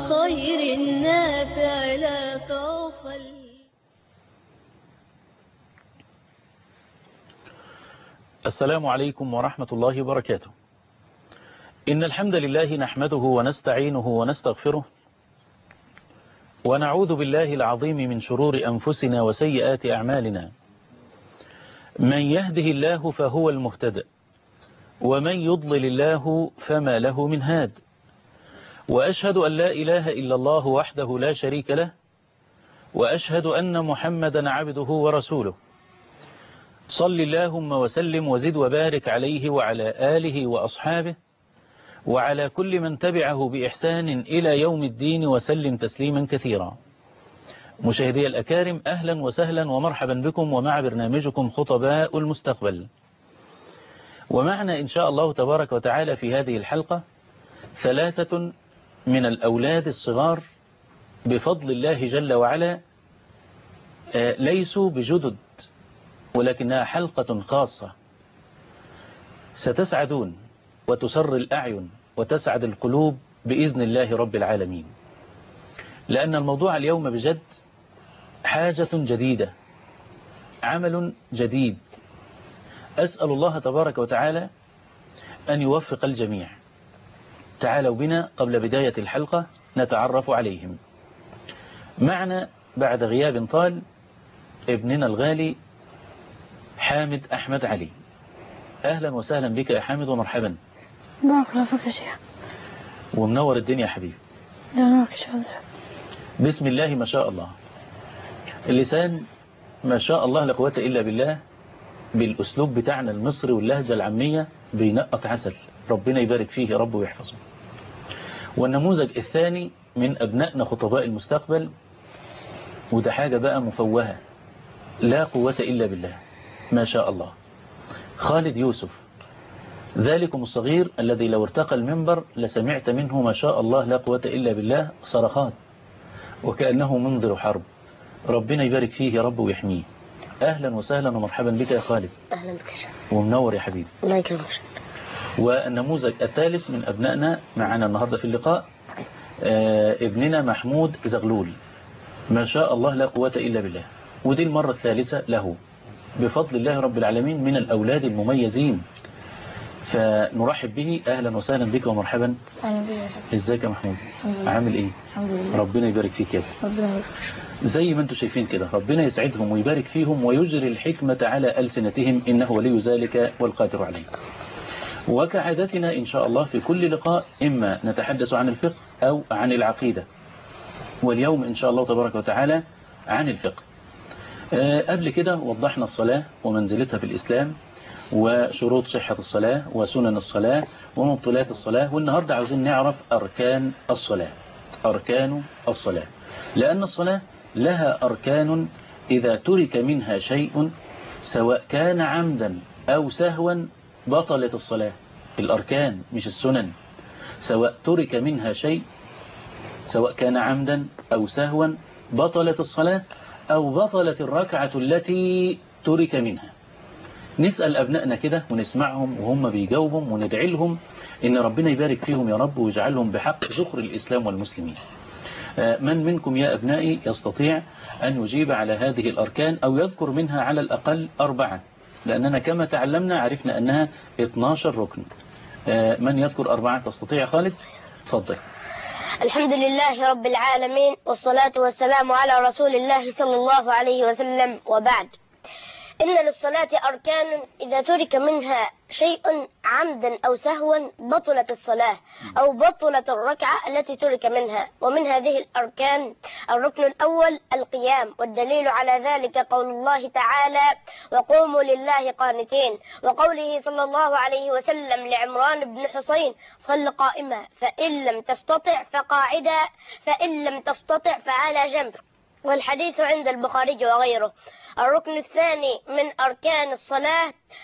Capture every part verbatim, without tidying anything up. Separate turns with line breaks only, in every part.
بالخير النافع لا تغفل.
السلام عليكم ورحمة الله وبركاته. إن الحمد لله نحمده ونستعينه ونستغفره ونعوذ بالله العظيم من شرور أنفسنا وسيئات أعمالنا. من يهده الله فهو المهتدى ومن يضلل الله فما له من هاد. وأشهد أن لا إله إلا الله وحده لا شريك له، وأشهد أن محمدا عبده ورسوله. صل اللهم وسلم وزد وبارك عليه وعلى آله وأصحابه وعلى كل من تبعه بإحسان إلى يوم الدين وسلم تسليما كثيرا. مشاهدي الأكارم، أهلا وسهلا ومرحبا بكم ومع برنامجكم خطباء المستقبل. ومعنا إن شاء الله تبارك وتعالى في هذه الحلقة ثلاثة من الأولاد الصغار بفضل الله جل وعلا، ليسوا بجدد ولكنها حلقة خاصة ستسعدون وتسر الأعين وتسعد القلوب بإذن الله رب العالمين، لأن الموضوع اليوم بجد حاجة جديدة، عمل جديد. أسأل الله تبارك وتعالى أن يوفق الجميع. تعالوا بنا قبل بداية الحلقة نتعرف عليهم. معنا بعد غياب طال ابننا الغالي حامد أحمد علي. أهلا وسهلا بك يا حامد ومرحبا.
بارك الله فيك يا شيخ.
ومنور الدنيا يا حبيبي.
يا شاء الله.
بسم الله ما شاء الله. اللسان ما شاء الله لا قوة إلا بالله، بالأسلوب بتاعنا المصري واللهجة العامية بينقط عسل. ربنا يبارك فيه يا رب ويحفظه. والنموذج الثاني من أبنائنا خطباء المستقبل، وده حاجة بقى مفوهة لا قوة إلا بالله ما شاء الله، خالد يوسف، ذلكم الصغير الذي لو ارتقى المنبر لسمعت منه ما شاء الله لا قوة إلا بالله صرخات وكأنه منذر حرب. ربنا يبارك فيه يا رب ويحميه. أهلا وسهلا ومرحبا بك يا خالد.
أهلا بك يا شيخ.
ومنور يا حبيبي.
الله يكرمك.
والنموذج الثالث من أبنائنا معنا النهاردة في اللقاء آه ابننا محمود زغلول، ما شاء الله لا قوة إلا بالله، ودي المرة الثالثة له بفضل الله رب العالمين من الأولاد المميزين، فنرحب به. أهلا وسهلا بك ومرحبا.
أهلا بك يا شيخ.
ازيك يا محمود؟ عامل ايه؟
الحمد لله.
ربنا يبارك فيك يا ابني.
ربنا يبارك فيك.
زي ما انتم شايفين كده، ربنا يسعدهم ويبارك فيهم ويجري الحكمة على ألسنتهم، إنه ولي ذلك والقادر عليه. وكعادتنا إن شاء الله في كل لقاء إما نتحدث عن الفقه أو عن العقيدة، واليوم إن شاء الله تبارك وتعالى عن الفقه. أه قبل كده وضحنا الصلاة ومنزلتها في الإسلام وشروط صحة الصلاة وسنن الصلاة ومبطلات الصلاة، والنهاردة عاوزين نعرف أركان الصلاة. أركان الصلاة، لأن الصلاة لها أركان إذا ترك منها شيء سواء كان عمدا أو سهوا بطلت الصلاة. الأركان مش السنن. سواء ترك منها شيء سواء كان عمدا أو سهوا بطلت الصلاة أو بطلت الركعة التي ترك منها. نسأل أبنائنا كده ونسمعهم وهم بيجاوبهم وندعي لهم إن ربنا يبارك فيهم يا رب ويجعلهم بحق ذخر الإسلام والمسلمين. من منكم يا أبنائي يستطيع أن يجيب على هذه الأركان أو يذكر منها على الأقل أربعة، لأننا كما تعلمنا عرفنا أنها اثناشر ركن. من يذكر أربعة؟ تستطيع خالد؟ تفضل.
الحمد لله رب العالمين، والصلاة والسلام على رسول الله صلى الله عليه وسلم، وبعد. إن للصلاة أركان إذا ترك منها شيء عمدا أو سهوا بطلت الصلاة أو بطلت الركعة التي ترك منها. ومن هذه الأركان الركن الأول القيام، والدليل على ذلك قول الله تعالى: وقوموا لله قانتين، وقوله صلى الله عليه وسلم لعمران بن حسين: صل قائما، فإن لم تستطع فقاعدا، فإن لم تستطع فعلى جنب. والحديث عند البخاري وغيره. الركن الثاني من أركان الصلاة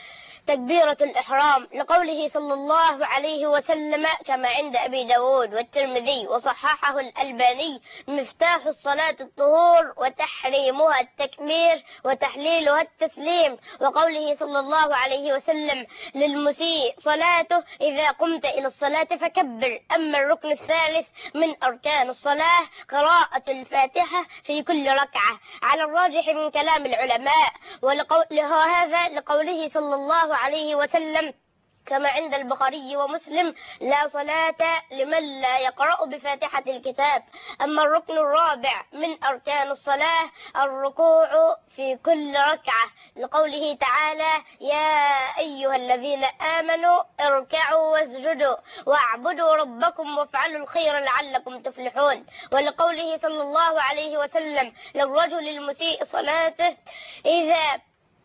تكبيرة الإحرام لقوله صلى الله عليه وسلم كما عند أبي داود والترمذي وصححه الألباني: مفتاح الصلاة الطهور وتحريمها التكبير وتحليلها التسليم. وقوله صلى الله عليه وسلم للمسيء صلاته: إذا قمت إلى الصلاة فكبر. أما الركن الثالث من أركان الصلاة قراءة الفاتحة في كل ركعة على الراجح من كلام العلماء، وهذا لقوله صلى الله عليه وسلم كما عند البخاري ومسلم: لا صلاة لمن لا يقرأ بفاتحة الكتاب. أما الركن الرابع من أركان الصلاة الركوع في كل ركعة لقوله تعالى: يا أيها الذين آمنوا اركعوا واسجدوا واعبدوا ربكم وافعلوا الخير لعلكم تفلحون. ولقوله صلى الله عليه وسلم للرجل المسيء صلاته: إذا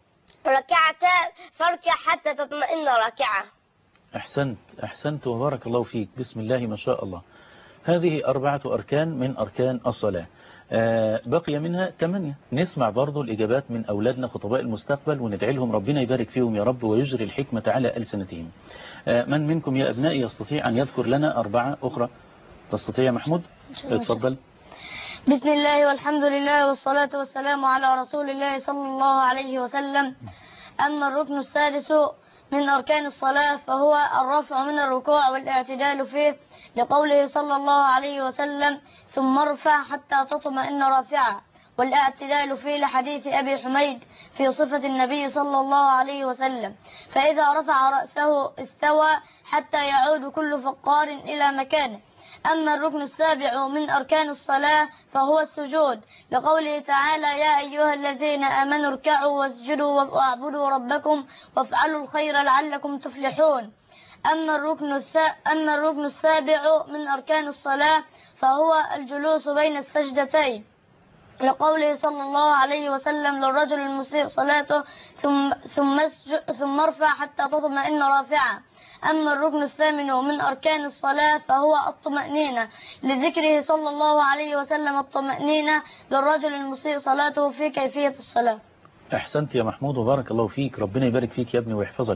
ركعت فاركع حتى تطمئن راكعة.
أحسنت أحسنت وبارك الله فيك. بسم الله ما شاء الله. هذه أربعة أركان من أركان الصلاة. آه بقي منها ثمانية. نسمع برضو الإجابات من أولادنا خطباء المستقبل وندعي لهم ربنا يبارك فيهم يا رب ويجري الحكمة على ألسنتهم. آه من منكم يا أبنائي يستطيع أن يذكر لنا أربعة أخرى؟ تستطيع محمود؟ اتفضل.
بسم الله والحمد لله والصلاة والسلام على رسول الله صلى الله عليه وسلم. أما الركن السادس من أركان الصلاة فهو الرفع من الركوع والاعتدال فيه لقوله صلى الله عليه وسلم: ثم ارفع حتى تطمئن رافعا. والاعتدال فيه لحديث أبي حميد في صفة النبي صلى الله عليه وسلم: فإذا رفع رأسه استوى حتى يعود كل فقار إلى مكانه. أما الركن السابع من أركان الصلاة فهو السجود لقوله تعالى: يا أيها الذين آمنوا اركعوا واسجدوا واعبدوا ربكم وافعلوا الخير لعلكم تفلحون. أما الركن أما الركن السابع من أركان الصلاة فهو الجلوس بين السجدتين لقوله صلى الله عليه وسلم للرجل المسيء صلاته: ثم ثم ثم ارفع حتى تطمئن رافعا. أما الركن الثامن من أركان الصلاة فهو الطمأنينة لذكره صلى الله عليه وسلم الطمأنينة للرجل المسيء صلاته في كيفية الصلاة.
أحسنت يا محمود وبارك الله فيك. ربنا يبارك فيك يا ابني ويحفظك.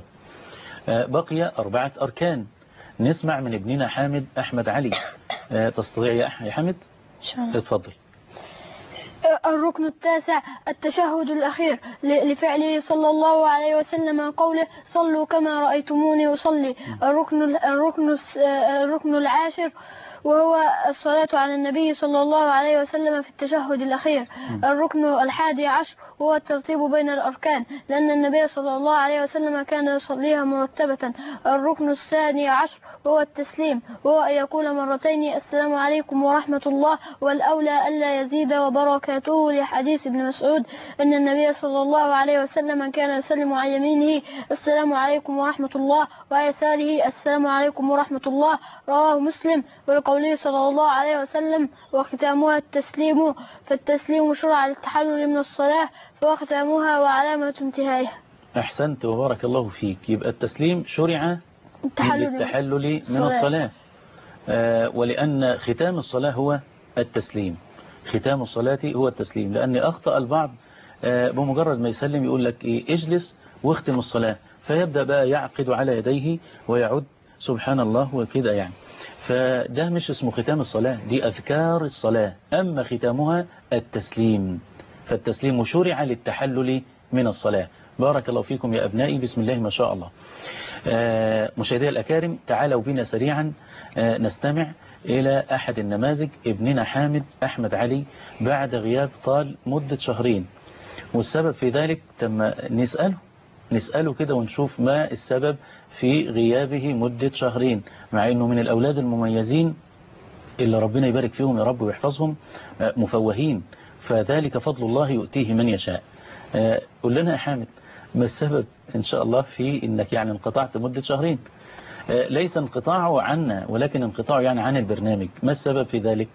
بقي أربعة أركان. نسمع من ابننا حامد أحمد علي. تستطيع يا حامد؟ اتفضل.
الركن التاسع التشهد الأخير لفعله صلى الله عليه وسلم قوله: صلوا كما رأيتموني أصلي. الركن الركن الركن العاشر وهو الصلاة على النبي صلى الله عليه وسلم في التشهد الأخير. الركن الحادي عشر هو الترتيب بين الأركان لأن النبي صلى الله عليه وسلم كان يصليها مرتبة. الركن الثاني عشر هو التسليم وهو أن يقول مرتين: السلام عليكم ورحمة الله، والأولى ألا يزيد وبركاته لحديث ابن مسعود أن النبي صلى الله عليه وسلم كان يسلم عن يمينه: السلام عليكم ورحمة الله، ويساره: السلام عليكم ورحمة الله. رواه مسلم. ولقوله صلى الله عليه وسلم: وختامها التسليم، فالتسليم شرع للتحلل من الصلاة وختامها وعلامة انتهائها.
أحسنت وبارك الله فيك. يبقى التسليم شرع للتحلل من الصلاة، آه ولأن ختام الصلاة هو التسليم. ختام الصلاة هو التسليم، لأن أخطأ البعض آه بمجرد ما يسلم يقول لك إيه: اجلس واختم الصلاة، فيبدأ بقى يعقد على يديه ويعد سبحان الله وكده يعني. فده مش اسمه ختام الصلاة، دي أذكار الصلاة. أما ختامها التسليم، فالتسليم شرع للتحلل من الصلاة. بارك الله فيكم يا أبنائي. بسم الله ما شاء الله. آه مشاهدي الأكارم، تعالوا بنا سريعا آه نستمع إلى أحد النماذج. ابننا حامد أحمد علي بعد غياب طال مدة شهرين، والسبب في ذلك تم نسأله نسأله كده ونشوف ما السبب في غيابه مدة شهرين، مع أنه من الأولاد المميزين اللي ربنا يبارك فيهم يا رب ويحفظهم، مفوهين، فذلك فضل الله يؤتيه من يشاء. قل لنا يا حامد ما السبب إن شاء الله في أنك يعني انقطعت مدة شهرين؟ ليس انقطاعه عنا ولكن انقطاعه يعني عن البرنامج. ما السبب في ذلك؟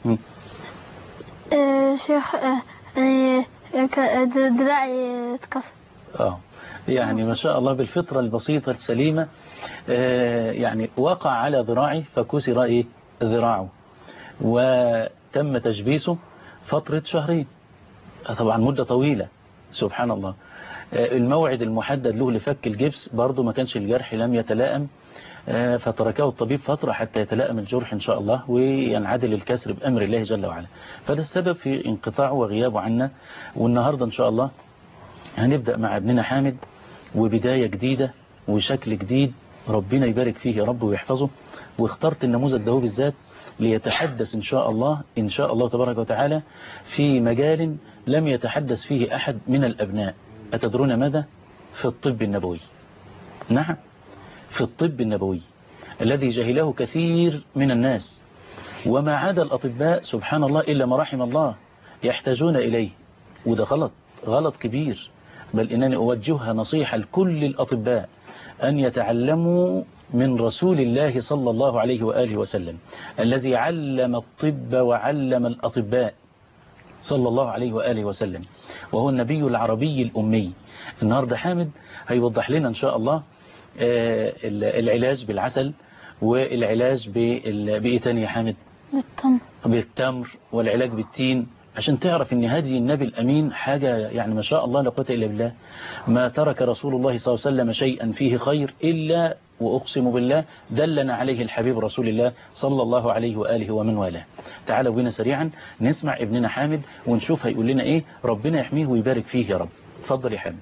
آه شيخ آه دراعي اتكسر.
اه يعني ما شاء الله بالفطرة البسيطة السليمة، آه يعني وقع على ذراعه فكسر ايه ذراعه، وتم تجبيسه فترة شهرين، طبعا مدة طويلة سبحان الله. الموعد المحدد له لفك الجبس برضه ما كانش الجرح لم يتلائم، فتركه الطبيب فترة حتى يتلائم الجرح إن شاء الله وينعدل الكسر بأمر الله جل وعلا. فده السبب في انقطاعه وغيابه عنا. والنهاردة إن شاء الله هنبدأ مع ابننا حامد وبداية جديدة وشكل جديد، ربنا يبارك فيه يا رب ويحفظه. واخترت النموذج ده بالذات ليتحدث إن شاء الله إن شاء الله تبارك وتعالى في مجال لم يتحدث فيه أحد من الأبناء. أتدرون ماذا؟ في الطب النبوي. نعم، في الطب النبوي الذي جهله كثير من الناس، وما عدا الأطباء سبحان الله إلا ما رحم الله يحتاجون إليه. وده غلط، غلط كبير. بل إنني أوجهها نصيحة لكل الأطباء أن يتعلموا من رسول الله صلى الله عليه وآله وسلم الذي علم الطب وعلم الأطباء صلى الله عليه وآله وسلم، وهو النبي العربي الأمي. النهاردة حامد هيوضح لنا إن شاء الله العلاج بالعسل والعلاج بإيه تاني يا حامد؟
بالتمر.
بالتمر والعلاج بالتين، عشان تعرف ان هدي النبي الأمين حاجة يعني ما شاء الله لا قوة إلا بالله. ما ترك رسول الله صلى الله عليه وسلم شيئا فيه خير إلا وأقسم بالله دلنا عليه الحبيب رسول الله صلى الله عليه وآله ومن والاه. تعالوا بنا سريعا نسمع ابننا حامد ونشوف هيقول لنا إيه. ربنا يحميه ويبارك فيه يا رب. اتفضل يا حامد.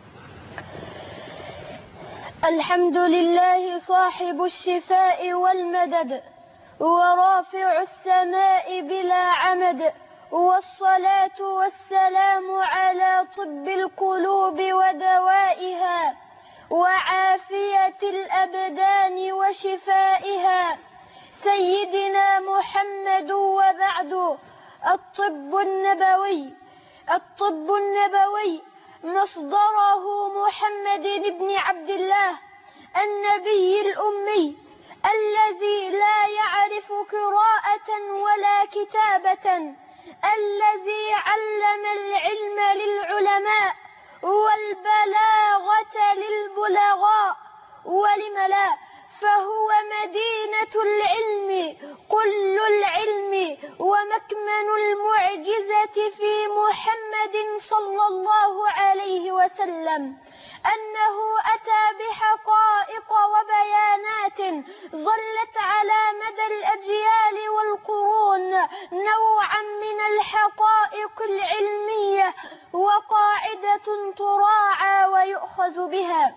الحمد لله صاحب الشفاء والمدد ورافع السماء بلا عمد، والصلاة والسلام على طب القلوب ودوائها وعافية الأبدان وشفائها سيدنا محمد. وبعد الطب النبوي الطب النبوي مصدره محمد بن عبد الله النبي الأمي الذي لا يعرف قراءة ولا كتابة، الذي علم العلم للعلماء والبلاغة للبلغاء. ولم لا، فهو مدينة العلم كل العلم ومكمن المعجزة في محمد صلى الله عليه وسلم، أنه أتى بحقائق وبيانات ظلت على مدى الأجيال والقرون نوعا من الحقائق العلمية وقاعدة تراعى ويؤخذ بها.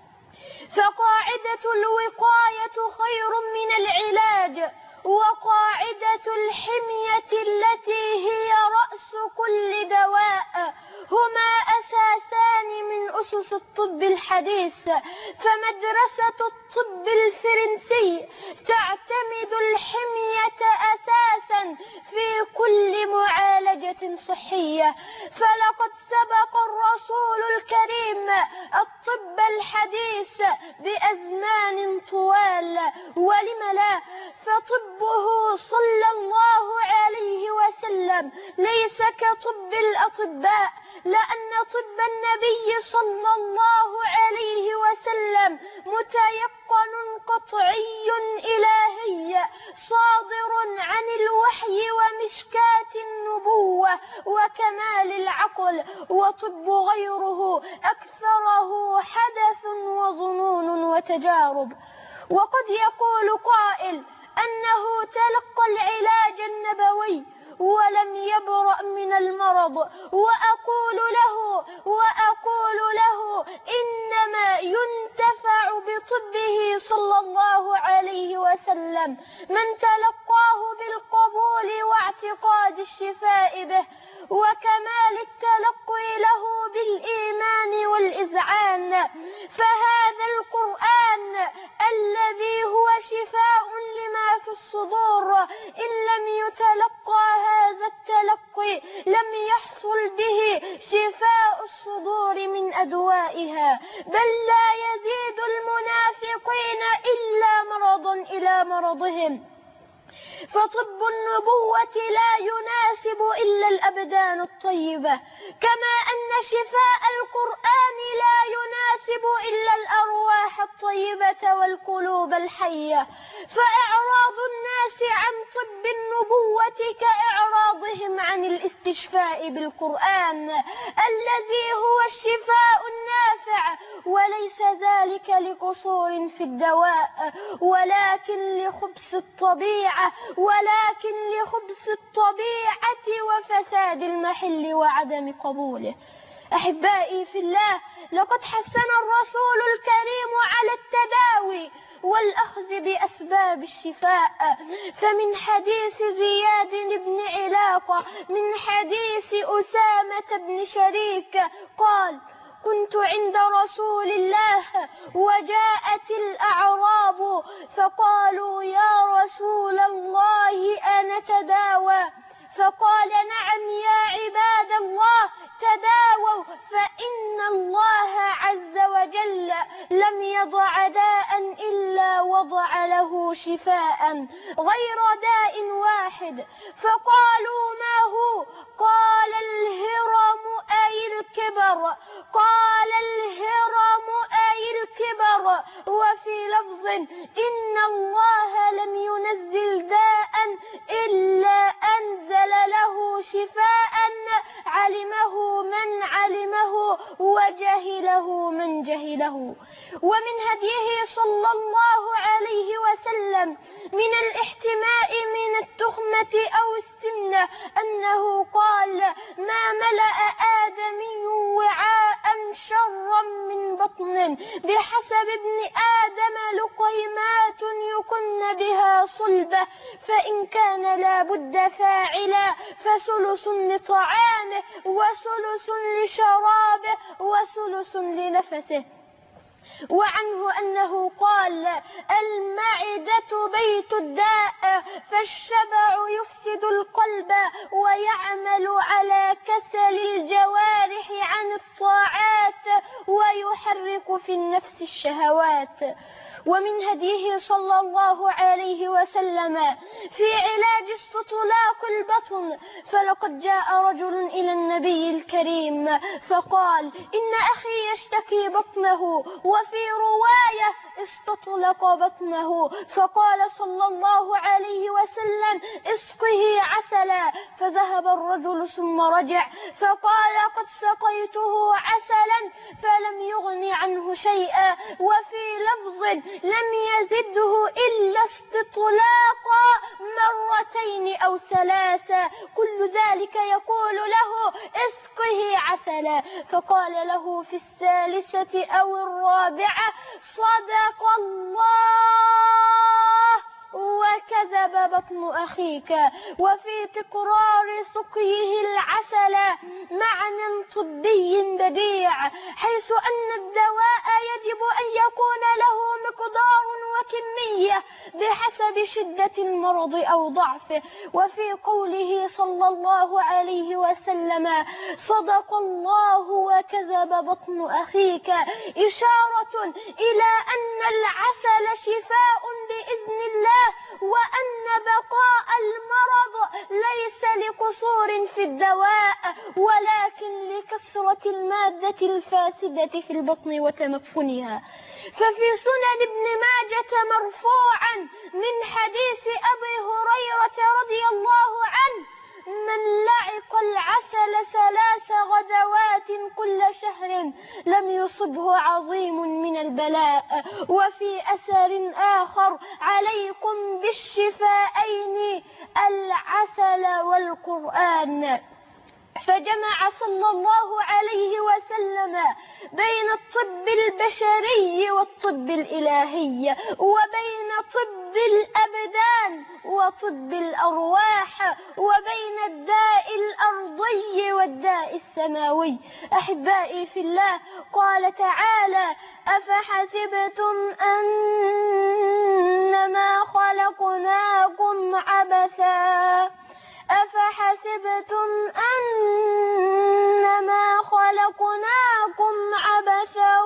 فقاعدة الوقاية خير من العلاج، وقاعدة الحمية التي هي رأس كل دواء هما أساسان من أسس الطب الحديث. فمدرسة الطب الفرنسي تعتمد الحمية أساسا في كل معالجة صحية. فلقد سبق الرسول الكريم الطب الحديث بأزمان طوال. ولم لا، فطبه صلى الله عليه وسلم ليس كطب الأطباء، لأن طب النبي صلى الله عليه وسلم متيقن قطعي إلهي صادر عن الوحي ومشكاة النبوة وكمال العقل. وطب غيره أكثره حدث وظنون وتجارب. وقد يقول قائل أنه تلقى العلاج النبوي ولم يبرأ من المرض، وأقول له وأقول له إنما ينتفع بطبه صلى الله عليه وسلم من تلقاه بالقبول واعتقاد الشفاء به وكمال التلقي له بالإيمان والإذعان. فهذا القرآن الذي هو شفاء لما في الصدور إن لم يتلقى هذا التلقي لم يحصل به شفاء الصدور من أدوائها، بل لا يزيد المنافقين إلا مرضا إلى مرضهم. فطب النبوة لا يناسب إلا الأبدان الطيبة، كما أن شفاء القرآن لا يناسب إلا الأرواح الطيبة والقلوب الحية. فإعراض الناس عن طب النبوة كإعراضهم عن الاستشفاء بالقرآن الذي هو الشفاء النافع، وليس ذلك لقصور في الدواء ولكن لخبث الطبيعة ولكن لخبث الطبيعة وفساد المحل وعدم قبوله. أحبائي في الله، لقد حثنا الرسول الكريم على التداوي والأخذ بأسباب الشفاء، فمن حديث زياد بن علاقة من حديث أسامة بن شريك قال: كنت عند رسول الله وجاءت الأعراب فقالوا: يا رسول الله أنتداوى؟ فقال: نعم يا عباد الله، تداووا، فإن الله عز وجل لم يضع داء إلا وضع له شفاء غير داء واحد. فقالوا: ما هو؟ قال: الهرم أي الكبر. قال: الهرم أي الكبر. وفي لفظ: إن الله لم ينزل داء إلا أنزل له شفاء علمه من علمه وجهله من جهله. ومن هديه صلى الله عليه وسلم من الاحتماء من التخمة أو السمنة أنه قال: ما ملأ آدمي وعاء شرا من بطن بحسب ابن آدم لقيمات يكن بها صلبة، فإن كان لا بد فاعلا فثلث لطعامه وثلث لشرابه وثلث لنفسه. وعنه أنه قال: المعدة بيت الداء، فالشبع يفسد القلب ويعمل على كسل الجوارح عن الطاعات ويحرك في النفس الشهوات. ومن هديه صلى الله عليه وسلم في علاج استطلاق البطن، فلقد جاء رجل إلى النبي الكريم فقال: إن أخي يشتكي بطنه، وفي رواية استطلق بطنه، فقال صلى الله عليه وسلم: اسقه عسلا. فذهب الرجل ثم رجع فقال: قد سقيته عسلا فلم يغن عنه شيئا. وفي لفظ: لم يزده إلا استطلاقا مرتين أو ثلاثا. كل ذلك يقول له: اسقه عسلا. فقال له في الثالثة أو الرابعة: صدق الله وكذب بطن أخيك. وفي تكرار سقيه العسل معنى طبي بديع، حيث أن الدواء يجب أن يكون له مقدار وكمية بحسب شدة المرض أو ضعفه. وفي قوله صلى الله عليه وسلم: صدق الله وكذب بطن أخيك، إشارة إلى أن العسل شفاء بإذن الله، وأن بقاء المرض ليس لقصور في الدواء ولكن لكثرة المادة الفاسدة في البطن وتمكنها. ففي سنن ابن ماجة مرفوعا من حديث أبي هريرة رضي الله عنه: من لعق العسل ثلاث غدوات كل شهر لم يصبه عظيم من البلاء. وفي أثر آخر: عليكم بالشفاءين العسل والقرآن. فجمع صلى الله عليه وسلم بين الطب البشري والطب الإلهي، وبين طب الأبدان وطب الأرواح، وبين الداء الأرضي والداء السماوي. أحبائي في الله، قال تعالى: أفحسبتم أنما خلقناكم عبثا أفحسبتم أنما خلقناكم عبثا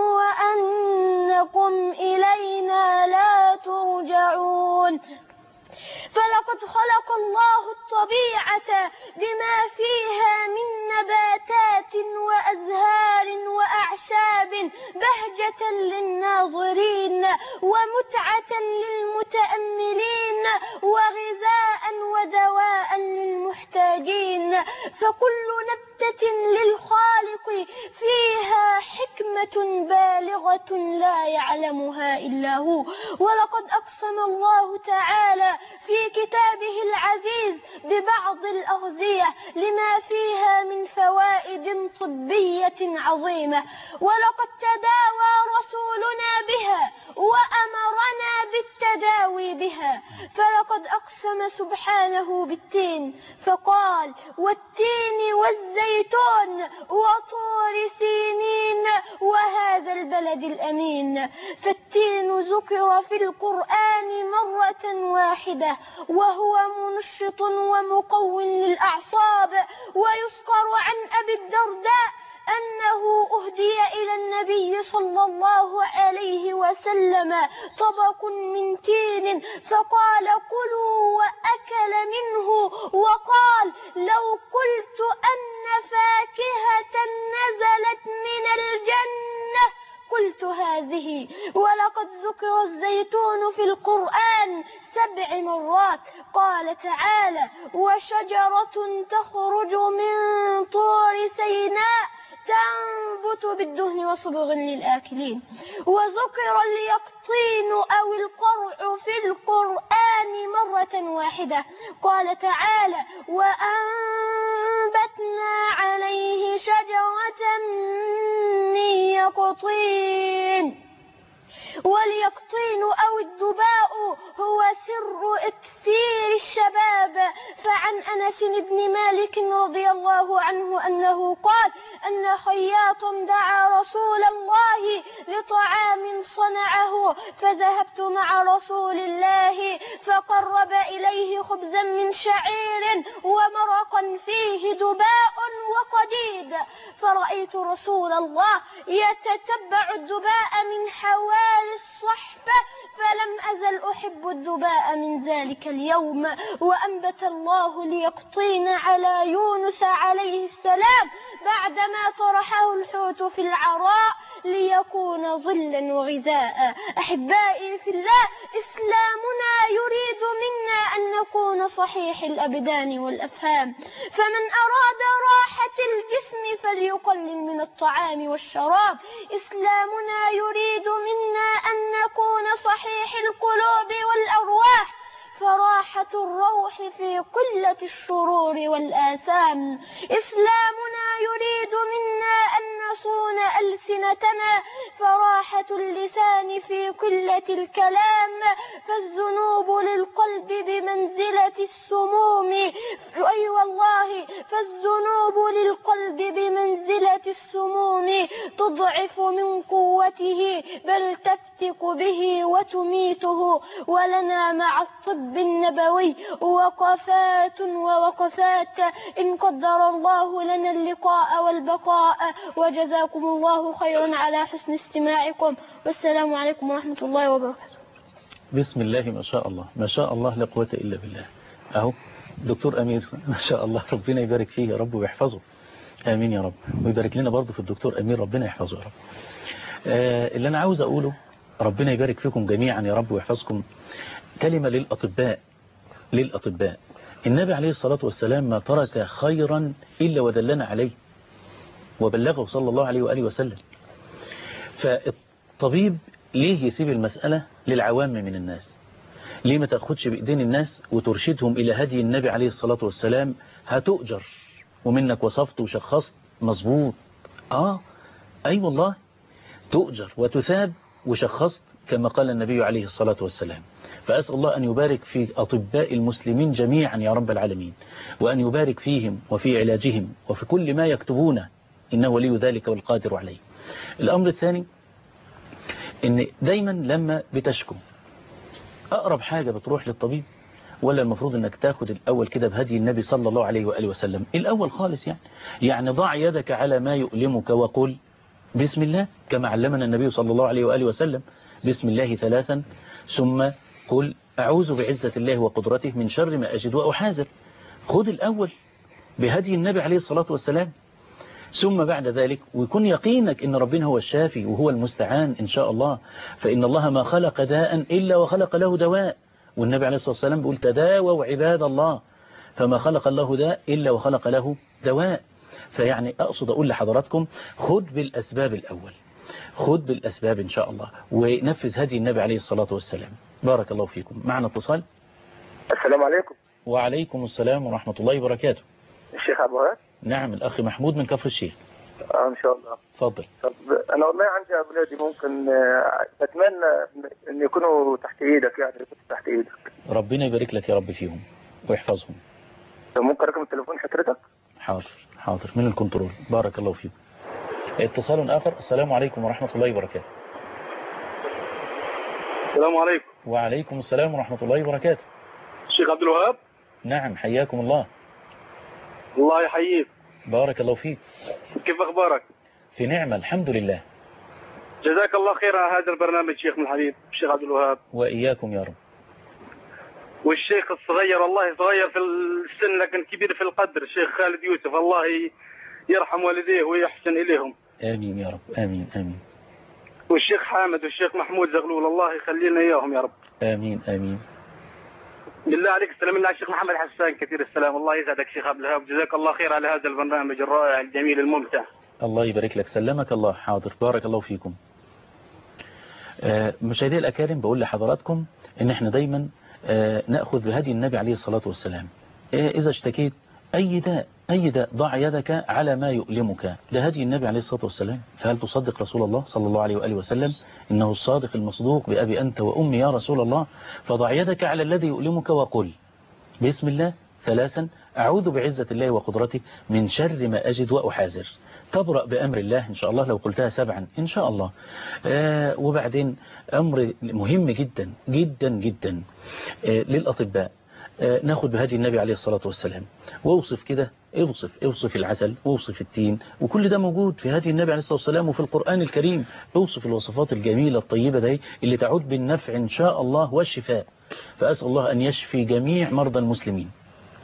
وأنكم إلينا لا ترجعون. فلقد خلق الله الطبيعة بما فيها من نباتات وأزهار وأعشاب بهجة للناظرين ومتعة للمتأملين وغذاء ودواء للمحتاجين. فكل نبتة للخالق فيها حكمة بالغة لا يعلمها إلا هو. ولقد أقسم الله تعالى في كتابه العزيز ببعض الأغذية لما فيها من فوائد طبية عظيمة، ولقد تداوى رسولنا بها وأمرنا بالتداوي بها. فلقد أقسم سبحانه بالتين فقال: والتين والزيتون وطور سينين وهذا البلد الأمين. فالتين ذكر في القرآن مرة واحدة وهو منشط ومقوٍ للأعصاب. ويذكر عن أبي الدرداء أنه أهدي إلى النبي صلى الله عليه وسلم طبق من تين فقال: كلوا، وأكل منه وقال: لو قلت أن فاكهة نزلت من الجنة قلت هذه. ولقد ذكر الزيتون في القرآن سبع مرات. قال تعالى: وشجرة تخرج من طور سيناء تنبت بالدهن وصبغ للآكلين. وذكر اليقطين أو القرع في القرآن مرة واحدة. قال تعالى: وأنبتنا عليه شجرة من يقطين. واليقطين أو الدباء هو سر إكسير الشباب. فعن أنس بن مالك رضي الله عنه أنه قال: أن خياطا دعا رسول الله لطعام صنعه، فذهبت مع رسول الله فقرب إليه خبزا من شعير ومرقا فيه دباء وقديد، فرأيت رسول الله يتتبع الدباء من حوالي الصحبة، فلم أزل أحب الدباء من ذلك اليوم. وأنبت الله اليقطين على يونس عليه السلام بعدما طرحه الحوت في العراء ليكون ظلا وغذاء. أحبائي في الله، إسلامنا يريد منا أن نكون صحيح الأبدان والأفهام، فمن أراد راحة الجسم فليقلل من الطعام والشراب. إسلامنا يريد منا أن نكون صحيح القلوب والأرواح، فراحة الروح في قلة الشرور والآثام. إسلامنا يريد منا أن نصون ألسنتنا، فراحة اللسان في قلة الكلام. فالذنوب للقلب بمنزلة السموم، أي والله فالذنوب للقلب بمنزلة السموم، تضعف من قوته بل تفتك به وتميته. ولنا مع الطب النبوي وقفات ووقفات إن قدر الله لنا اللقاء والبقاء. وجزاكم الله خيرا على حسن استماعكم، والسلام عليكم ورحمة الله وبركاته.
بسم الله ما شاء الله ما شاء الله لا قوة إلا بالله. أهو دكتور أمير ما شاء الله، ربنا يبارك فيه يا رب ويحفظه، آمين يا رب، ويبارك لنا برضه في الدكتور أمير، ربنا يحفظه يا رب. آه اللي أنا عاوز أقوله، ربنا يبارك فيكم جميعا يا رب ويحفظكم، كلمة للأطباء للأطباء. النبي عليه الصلاة والسلام ما ترك خيرا إلا ودلنا عليه وبلغه صلى الله عليه وآله وسلم. فالطبيب ليه يسيب المسألة للعوام من الناس؟ ليه ما تأخدش بإيدين الناس وترشدهم إلى هدي النبي عليه الصلاة والسلام؟ هتؤجر ومنك وصفت وشخصت مظبوط. آه أي أيوة والله تؤجر وتثاب وشخصت كما قال النبي عليه الصلاة والسلام. فأسأل الله أن يبارك في أطباء المسلمين جميعا يا رب العالمين، وأن يبارك فيهم وفي علاجهم وفي كل ما يكتبونه، إنه ولي ذلك والقادر عليه. الأمر الثاني، إن دايما لما بتشكو أقرب حاجة بتروح للطبيب، ولا المفروض أنك تاخد الأول كده بهدي النبي صلى الله عليه وآله وسلم الأول خالص؟ يعني يعني ضع يدك على ما يؤلمك وقل بسم الله كما علمنا النبي صلى الله عليه وآله وسلم، بسم الله ثلاثا ثم قل أعوذ بعزة الله وقدرته من شر ما أجد وأحاذر. خذ الأول بهدي النبي عليه الصلاة والسلام، ثم بعد ذلك ويكون يقينك إن ربنا هو الشافي وهو المستعان إن شاء الله، فإن الله ما خلق داء إلا وخلق له دواء، والنبي عليه الصلاة والسلام بيقول تداووا عباد الله، فما خلق الله داء إلا وخلق له دواء. فيعني أقصد أقول لحضراتكم خذ بالأسباب الأول، خذ بالأسباب إن شاء الله، ونفذ هدي النبي عليه الصلاة والسلام. بارك الله فيكم. معنا اتصال.
السلام عليكم.
وعليكم السلام ورحمة الله وبركاته.
الشيخ عبد الوهاب.
نعم الأخ محمود من كفر الشيخ.
اه ان شاء الله.
تفضل.
طب انا والله عندي اولادي ممكن اتمنى ان يكونوا تحت ايدك، يعني يكونوا تحت ايدك.
ربنا يبارك لك يا رب فيهم ويحفظهم.
طب ممكن رقم التليفون حضرتك؟
حاضر حاضر من الكنترول. بارك الله فيكم. اتصال آخر. السلام عليكم ورحمة الله وبركاته.
السلام عليكم.
وعليكم السلام ورحمة الله وبركاته.
الشيخ عبد الوهاب.
نعم حياكم الله.
الله يحييك.
بارك الله فيك.
كيف أخبارك؟
في نعمة الحمد لله.
جزاك الله خير على هذا البرنامج شيخنا الحبيب الشيخ عبد الوهاب.
وإياكم يا رب.
والشيخ الصغير والله صغير في السن لكن كبير في القدر، الشيخ خالد يوسف، الله يرحم والديه ويحسن إليهم.
آمين يا رب. آمين آمين.
والشيخ حامد والشيخ محمود زغلول الله يخلينا إياهم يا رب.
آمين آمين.
بالله عليك استلم لنا الشيخ محمد حسان كثير السلام. الله يسعدك شيخ عبد الوهاب، جزاك الله خير على هذا البرنامج الرائع الجميل الممتع.
الله يبارك لك. سلمك الله. حاضر. بارك الله فيكم. آه مشاهدي الأكارم، بقول لحضراتكم إن إحنا دايما آه نأخذ بهدي النبي عليه الصلاة والسلام. آه إذا اشتكيت أي داء أي داء ضع يدك على ما يؤلمك، ده هدي النبي عليه الصلاة والسلام. فهل تصدق رسول الله صلى الله عليه وآله وسلم إنه الصادق المصدوق بأبي أنت وأمي يا رسول الله؟ فضع يدك على الذي يؤلمك وقل بسم الله ثلاثا أعوذ بعزة الله وقدرته من شر ما أجد وأحاذر. تبرأ بأمر الله إن شاء الله لو قلتها سبعا إن شاء الله. آه وبعدين أمر مهم جدا جدا جدا آه للأطباء، آه ناخد بهدي النبي عليه الصلاة والسلام واوصف كده، اوصف اوصف العسل واوصف التين، وكل ده موجود في هدي النبي عليه الصلاة والسلام وفي القرآن الكريم. اوصف الوصفات الجميلة الطيبة دي اللي تعود بالنفع إن شاء الله والشفاء. فأسأل الله أن يشفي جميع مرضى المسلمين.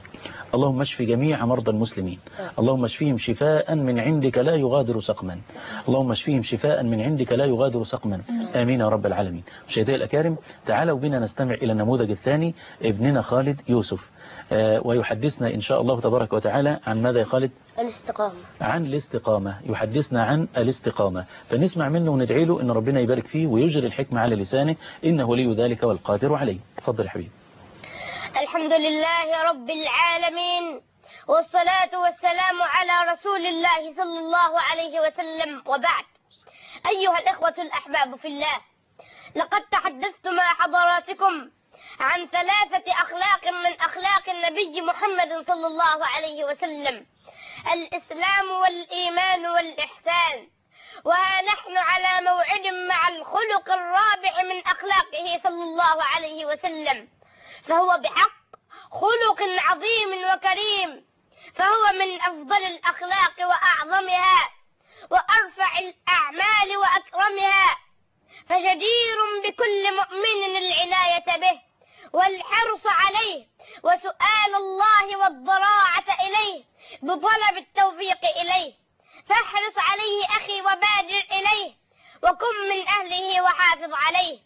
اللهم اشف جميع مرضى المسلمين، اللهم اشفيهم شفاء من عندك لا يغادر سقما، اللهم اشفيهم شفاء من عندك لا يغادر سقما. آمين يا رب العالمين. مشاهدي الأكارم، تعالوا بنا نستمع إلى النموذج الثاني، ابننا خالد يوسف، آه ويحدثنا إن شاء الله تبارك وتعالى عن ماذا يا خالد؟
الاستقامة.
عن الاستقامة. يحدثنا عن الاستقامة، فنسمع منه وندعي له إن ربنا يبارك فيه ويجري الحكمة على لسانه، إنه ولي ذلك والقادر عليه. تفضل يا حبيبي.
الحمد لله رب العالمين، والصلاة والسلام على رسول الله صلى الله عليه وسلم، وبعد. أيها الإخوة الأحباب في الله، لقد تحدثت مع حضراتكم عن ثلاثة أخلاق من أخلاق النبي محمد صلى الله عليه وسلم: الإسلام والإيمان والإحسان. وها نحن على موعد مع الخلق الرابع من أخلاقه صلى الله عليه وسلم، فهو بحق خلق عظيم وكريم، فهو من أفضل الأخلاق وأعظمها وأرفع الأعمال وأكرمها، فجدير بكل مؤمن العناية به والحرص عليه وسؤال الله والضراعة إليه بطلب التوفيق إليه. فاحرص عليه أخي وبادر إليه، وكن من أهله وحافظ عليه.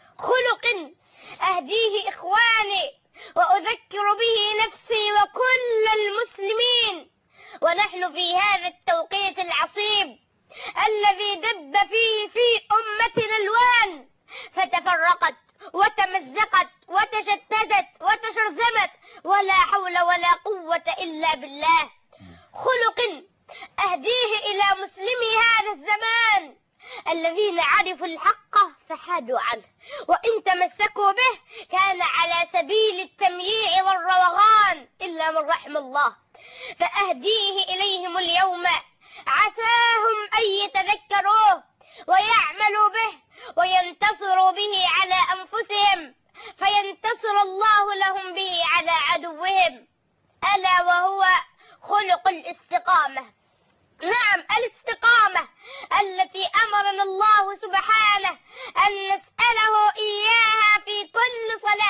خلق أهديه إخواني وأذكر به نفسي وكل المسلمين، ونحن في هذا التوقيت العصيب الذي دب فيه في أمتنا الوان، فتفرقت وتمزقت وتشتتت وتشرذمت، ولا حول ولا قوة إلا بالله. خلق أهديه إلى مسلمي هذا الزمان الذين عرفوا الحق فحادوا عنه، وإن تمسكوا به كان على سبيل التمييع والروغان إلا من رحم الله. فأهديه إليهم اليوم عساهم أن يتذكروه ويعملوا به وينتصروا به على أنفسهم، فينتصر الله لهم به على عدوهم، ألا وهو خلق الاستقامة. نعم، الاستقامة التي أمرنا الله سبحانه أن نسأله إياها في كل صلاة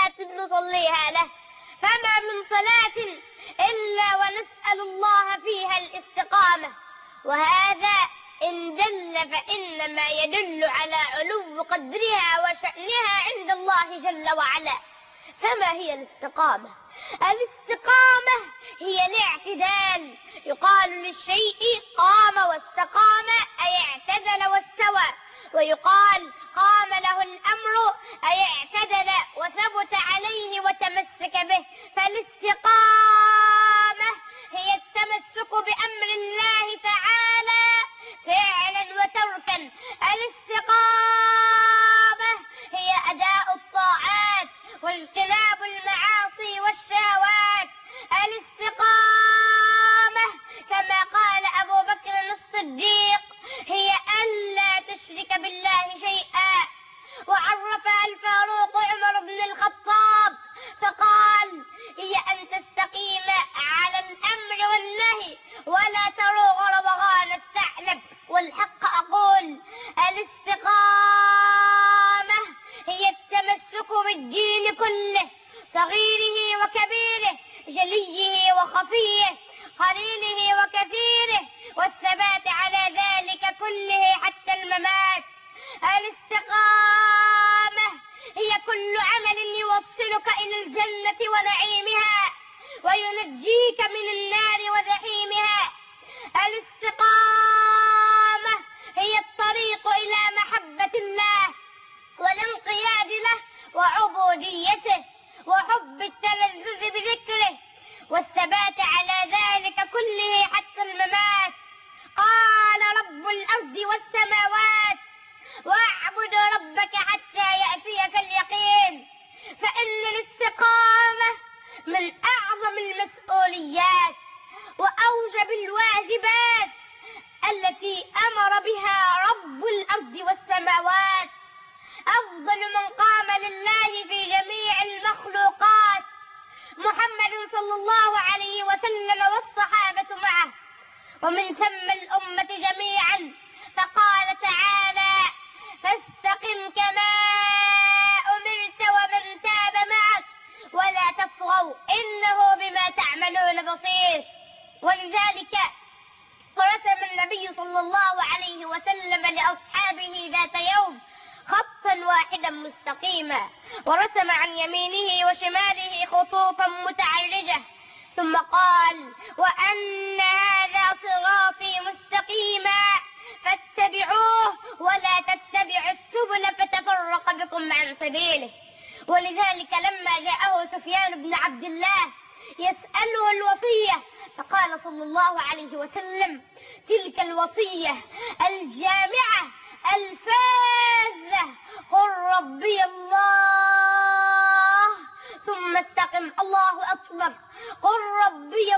وهذا إن دل فإنما يدل على علو قدرها وشأنها عند الله جل وعلا. فما هي الاستقامة؟ الاستقامة هي الاعتدال. يقال للشيء قام واستقام أي اعتدل واستوى، ويقال قام له الأمر أي اعتدل وثبت عليه وتمسك به. فالاستقامة هي التمسك بأمر الله تعالى فعلا وتركا. الاستقامة هي أداء الطاعات واجتناب المعاصي والشهوات. الاستقامة كما قال أبو بكر الصديق هي ألا تشرك بالله شيئا، وعرفها الفاروق عمر بن الخطاب فقال هي أن تستقيم على الأمر والنهي ولا تروغ روغان الثعلب. والحق أقول الاستقامة هي التمسك بالدين كله، صغيره وكبيره، جليه وخفيه، قليله وكثيره، والثبات على ذلك كله حتى الممات. الاستقامة هي كل عمل يوصلك إلى الجنة ونعيمها وينجيك من النار وجحيمها. الاستقامة هي الطريق إلى محبة الله والانقياد له وعبوديته وحب التلذذ بذكره والثبات على ذلك كله حتى الممات. قال رب الأرض والسماوات واعبد ربك حتى يأتيك اليقين. فإن الاستقامة من أعظم المسؤوليات وأوجب الواجبات التي أمر بها رب الأرض والسماوات. أفضل من قام لله في جميع المخلوقات محمد صلى الله عليه وسلم والصحابة معه، ومن ثم الأمة جميعا. فقال تعالى فاستقم كما أمرت ومن تاب معك ولا تطغوا إنه بما تعملون بصير. ولذلك رسم النبي صلى الله عليه وسلم لأصحابه ذات يوم خطا واحدا مستقيما، ورسم عن يمينه وشماله خطوطا متعرجة، ثم قال وأن هذا صراطي مستقيما فاتبعوه ولا تتبعوا السبل فتفرق بكم عن سبيله. ولذلك لما جاءه سفيان بن عبد الله يسأله الوصية فقال صلى الله عليه وسلم تلك الوصية الجامعة الفاذة قل ربي الله ثم استقم. الله أكبر. قل ربي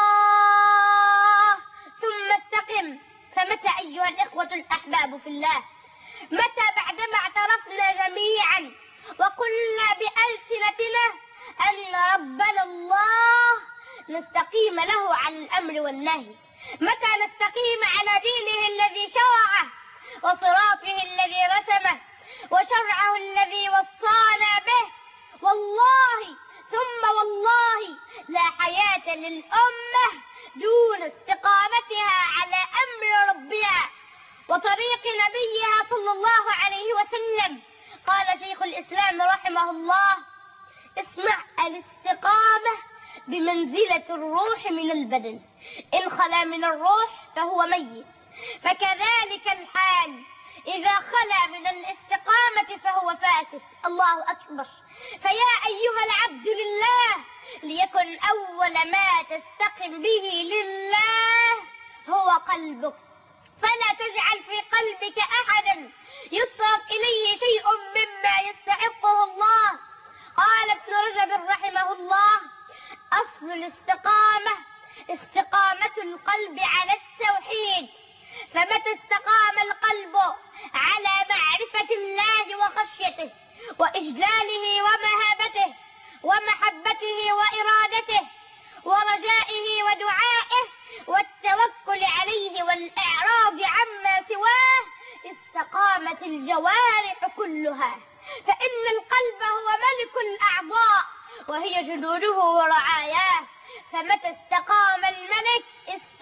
الله ثم استقم. فمتى أيها الإخوة الأحباب في الله، متى بعدما اعترفنا جميعا وقلنا بألسنتنا أن ربنا الله نستقيم له على الأمر والنهي؟ متى نستقيم على دينه الذي شرعه وصراطه الذي رسمه وشرعه الذي وصانا به؟ والله ثم والله لا حياة للأمة دون استقامتها على أمر ربها وطريق نبيها صلى الله عليه وسلم. قال شيخ الإسلام رحمه الله اسمع الاستقامة بمنزلة الروح من البدن، إن خلا من الروح فهو ميت، فكذلك الحال إذا خلا من الاستقامة فهو فاسد. الله أكبر. فيا أيها العبد لله ليكن أول ما تستقم به لله هو قلبك، فلا تجعل في قلبك أحدا يصرف إليه شيء مما يستحقه الله. قال ابن رجب رحمه الله أصل الاستقامة استقامة القلب على التوحيد، فمتى استقام القلب على معرفة الله وخشيته وإجلاله ومهابته ومحبته وإرادته ورجائه ودعائه والتوكل عليه والإعراض عما سواه استقامت الجوارح كلها. فإن القلب هو ملك الأعضاء وهي جنوده ورعاياه، فمتى استقام الملك استقام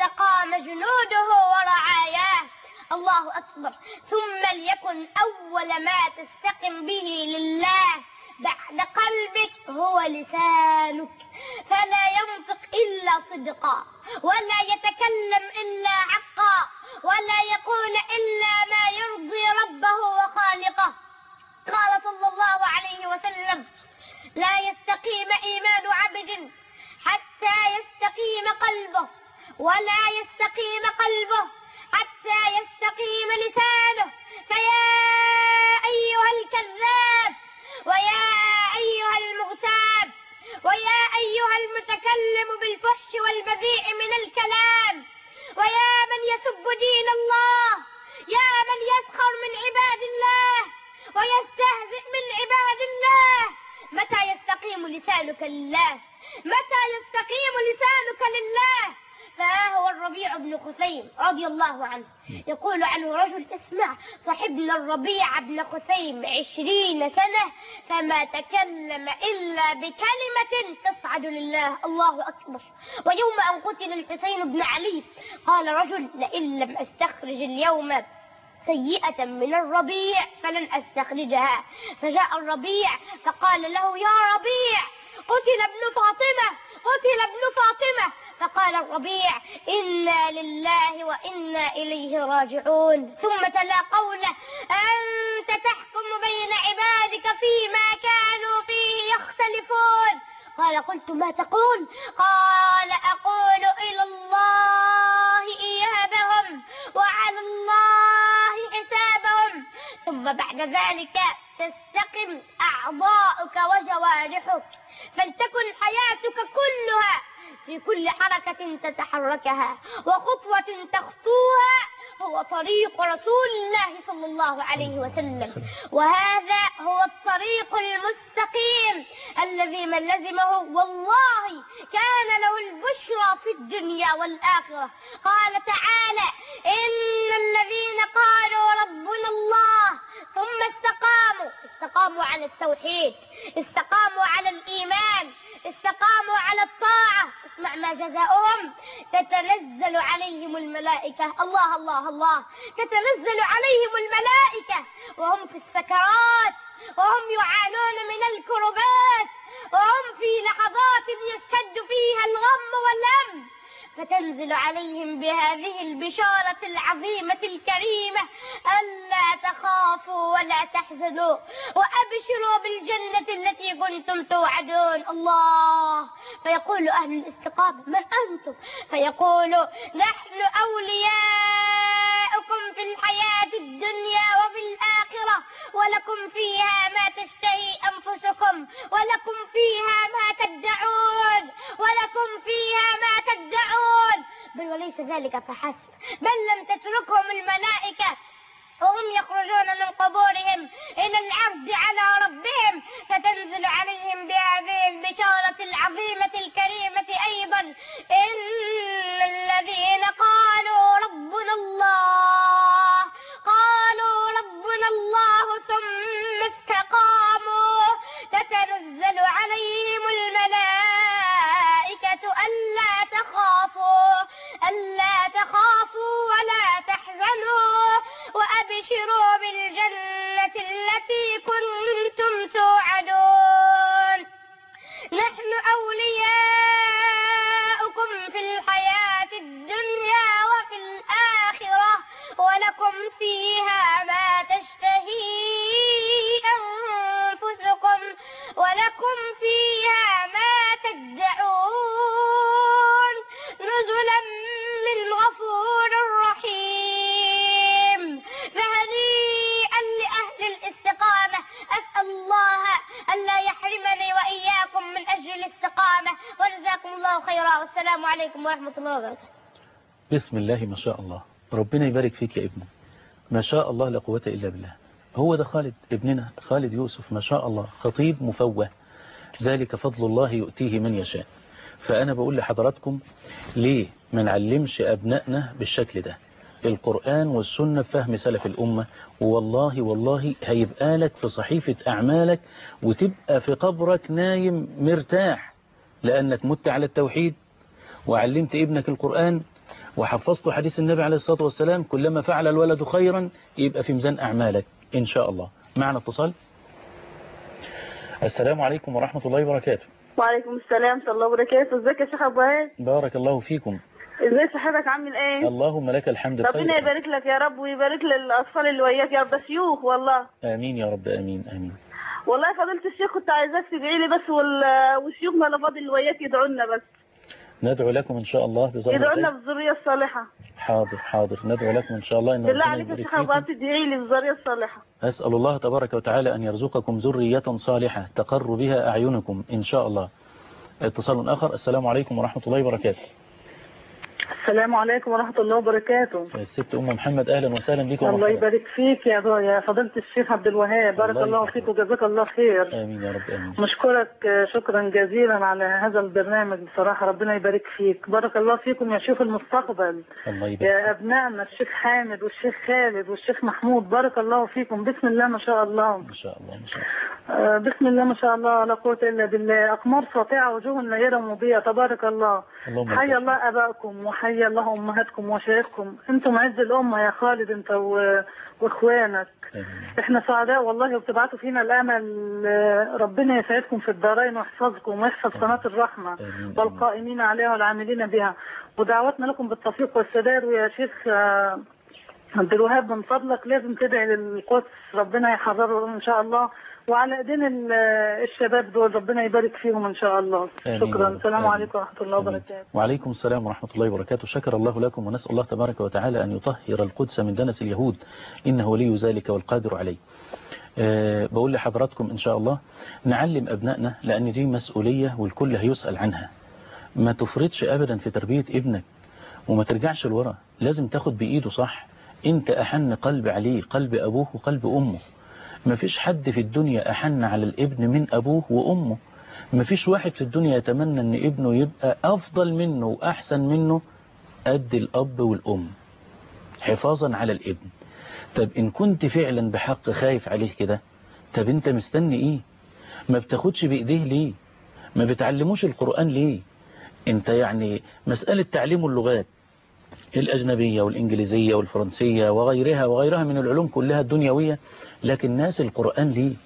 استقام جنوده ورعاياه. الله أكبر. ثم ليكن أول ما تستقم به لله بعد قلبك هو لسانك، فلا ينطق إلا صدقا، ولا يتكلم إلا حقا، ولا يقول إلا ما يرضي ربه وخالقه. قال صلى الله عليه وسلم: لا يستقيم إيمان عبد حتى يستقيم قلبه، ولا يستقيم قلبه حتى يستقيم لسانه. فيا أيها الكذاب، ويا أيها المغتاب، ويا أيها المتكلم بالفحش والبذيء من الكلام، ويا من يسب دين الله، يا من يسخر من عباد الله ويستهزئ من عباد الله، متى يستقيم لسانك لله؟ متى يستقيم لسانك لله؟ فها هو الربيع بن خثيم رضي الله عنه يقول عنه رجل: اسمع، صحبنا الربيع بن خثيم عشرين سنة فما تكلم إلا بكلمة تصعد لله. الله أكبر. ويوم أن قتل الحسين بن علي قال رجل: لئن لم أستخرج اليوم سيئة من الربيع فلن أستخرجها. فجاء الربيع فقال له: يا ربيع، قتل ابن فاطمة، قتل ابن فاطمة. فقال الربيع: إنا لله وإنا إليه راجعون. ثم تلا قوله: أنت تحكم بين عبادك فيما كانوا فيه يختلفون. قال: قلت: ما تقول؟ قال: أقول إلى الله إيابهم وعلى الله حسابهم. ثم بعد ذلك تستقم أعضاؤك وجوارحك، فلتكن حياتك كلها في كل حركة تتحركها وخطوة تخطوها هو طريق رسول الله صلى الله عليه وسلم. وهذا هو الطريق المستقيم الذي من لزمه والله كان له البشرى في الدنيا والآخرة. قال تعالى: إن الذين قالوا ربنا الله ثم استقاموا استقاموا على التوحيد، استقاموا على الإيمان، استقاموا على الطاعة. اسمع ما جزاؤهم: تتنزل عليهم الملائكة. الله الله الله. تتنزل عليهم الملائكة وهم في السكرات، وهم يعانون من الكربات، وهم في لحظات يشتد فيها الغم والهم، فتنزل عليهم بهذه البشارة العظيمة الكريمة: ألا تخافوا ولا تحزنوا وأبشروا بالجنة التي كنتم توعدون. الله. فيقول أهل الاستقامة: من أنتم؟ فيقول: نحن أولياؤكم في الحياة الدنيا وفي الآخرة، ولكم فيها ما تشتهي أنفسكم، ولكم فيها ما تدعون، ولكم فيها ما تدعون. بل وليس ذلك فحسب، بل لم تتركهم الملائكة وهم يخرجون من قبورهم إلى العرض على ربهم، فتنزل عليهم بهذه البشارة العظيمة الكريمة أيضا: إن الذين قالوا ربنا الله قالوا ربنا الله ثم استقاموا تتنزل عليهم الملائكة ألا تخافوا ألا تخافوا ولا تحزنوا وأبشروا بالجنة التي كنتم توعدون. نحن أولياؤكم في الحياة الدنيا وفي الآخرة، ولكم فيها ما تشتهي أنفسكم، ولكم فيها ما تدعون، نزلا من غفور رحيم. فهنيئا لأهل الاستقامة. أسأل الله ألا يحرمني وإياكم من أجل الاستقامة، وجزاكم الله خيرا، والسلام عليكم ورحمة الله وبركاته.
بسم الله ما شاء الله. ربنا يبارك فيك يا ابني، ما شاء الله لا قوة إلا بالله. هو ده خالد ابننا، خالد يوسف، ما شاء الله، خطيب مفوه، ذلك فضل الله يؤتيه من يشاء. فأنا بقول لحضراتكم ليه ما نعلمش أبنائنا بالشكل ده القرآن والسنة بفهم سلف الأمة، والله والله هيبقى لك في صحيفة أعمالك، وتبقى في قبرك نايم مرتاح، لأنك مت على التوحيد وعلمت ابنك القرآن وحفظت حديث النبي عليه الصلاة والسلام كلما فعل الولد خيرا يبقى في ميزان أعمالك إن شاء الله. معنا اتصال. السلام عليكم ورحمة الله وبركاته.
وعليكم السلام ورحمة الله وبركاته. ازيك يا شيخ ابو هاد؟
بارك الله فيكم.
ازاي صحتك عامل ايه؟
اللهم لك الحمد بخير.
ربنا يبارك لك يا رب ويبارك للاطفال اللي وياك يا رب، شيوخ والله.
امين يا رب، امين امين.
والله فضيلة الشيخ كنت عايزاك تدعي لي بس والشيوخنا اللي فاضل اللي وياك يدعوا لنا بس.
ندعو لكم ان شاء الله بظهر
يدعوا لنا بالذريه الصالحه.
حاضر حاضر، ندعو لكم ان شاء الله. ان
بالله عليك يا شيخ ابو هاد تدعي لي بالذريه الصالحه.
اسال الله تبارك وتعالى ان يرزقكم ذريه صالحه تقر بها اعينكم ان شاء الله. اتصال اخر. السلام عليكم ورحمه الله وبركاته.
السلام عليكم ورحمة الله وبركاته.
الست أم محمد أهلا وسهلا بكم.
الله يبارك فيك يا يا فضيلة الشيخ عبد الوهاب، بارك الله, الله فيك وجزاك الله خير.
آمين يا رب آمين.
مشكورك شكرا جزيلا على هذا البرنامج بصراحة، ربنا يبارك فيك. بارك الله فيكم يا شيخ المستقبل.
الله يبارك.
يا أبنائنا الشيخ حامد والشيخ خالد والشيخ محمود، بارك الله فيكم. بسم الله ما شاء الله.
ما شاء الله ما شاء الله.
آه بسم الله ما شاء الله لا قوة إلا بالله. أقمار ساطعة وجوه نيرة مضيئة، تبارك الله. حي الله أبائكم وحي الله أمهاتكم وشيخكم، أنتم عز الأمة يا خالد أنت وإخوانك. إحنا سعداء والله وبتبعتوا فينا الأمل. ربنا يسعدكم في الدارين ويحفظكم ويحفظ قناة الرحمة والقائمين عليها والعاملين بها، ودعوتنا لكم بالتوفيق والسداد. ويا شيخ عبد الوهاب من فضلك لازم تدعي للقدس، ربنا يحرره إن شاء الله، وعلى ايدين الشباب دول ربنا يبارك فيهم ان شاء الله. شكرا. السلام عليكم ورحمه الله وبركاته.
وعليكم السلام ورحمه الله وبركاته. شكر الله لكم، ونسال الله تبارك وتعالى ان يطهر القدس من دنس اليهود، انه ولي ذلك والقادر عليه. أه بقول لحضراتكم ان شاء الله نعلم ابنائنا، لان دي مسؤوليه والكل هيسال عنها. ما تفرطش ابدا في تربيه ابنك وما ترجعش لورا، لازم تاخد بايده صح. انت احن قلب عليه قلب ابوه وقلب امه. ما فيش حد في الدنيا أحن على الابن من أبوه وأمه. ما فيش واحد في الدنيا يتمنى أن ابنه يبقى أفضل منه وأحسن منه قد الأب والأم، حفاظا على الابن. طب إن كنت فعلا بحق خايف عليه كده، طب أنت مستني إيه؟ ما بتاخدش بإيديه ليه؟ ما بتعلموش القرآن ليه؟ أنت يعني مسألة تعليم اللغات الأجنبية والإنجليزية والفرنسية وغيرها وغيرها من العلوم كلها الدنيوية، لكن ناس القرآن ليه؟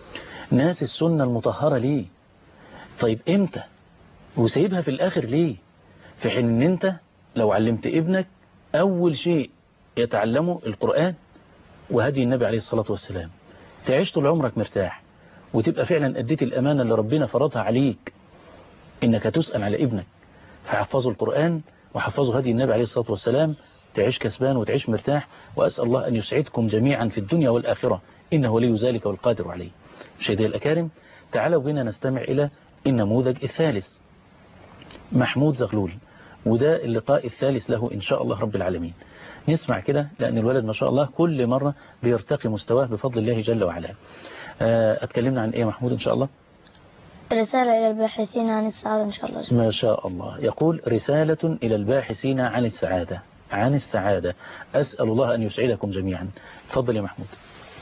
ناس السنة المطهرة ليه؟ طيب إمتى؟ وسيبها في الآخر ليه؟ في حين إن أنت لو علمت ابنك أول شيء يتعلمه القرآن وهدي النبي عليه الصلاة والسلام، تعيش طول عمرك مرتاح، وتبقى فعلا أديت الأمانة اللي ربنا فرضها عليك إنك تسأل على ابنك. فحفظوا القرآن وحفظوا هدي النبي عليه الصلاة والسلام، تعيش كسبان وتعيش مرتاح. وأسأل الله أن يسعدكم جميعا في الدنيا والآخرة، إنه ولي ذلك والقادر عليه. مشاهدي الأكارم، تعالوا بنا نستمع إلى النموذج الثالث، محمود زغلول، وده اللقاء الثالث له إن شاء الله رب العالمين. نسمع كده، لأن الولد ما شاء الله كل مرة بيرتقي مستواه بفضل الله جل وعلا. أتكلمنا عن إيه محمود إن شاء الله؟
رسالة إلى الباحثين عن السعادة إن شاء الله.
ما شاء الله. يقول رسالة إلى الباحثين عن السعادة عن السعادة. أسأل الله أن يسعدكم جميعا. تفضل يا محمود.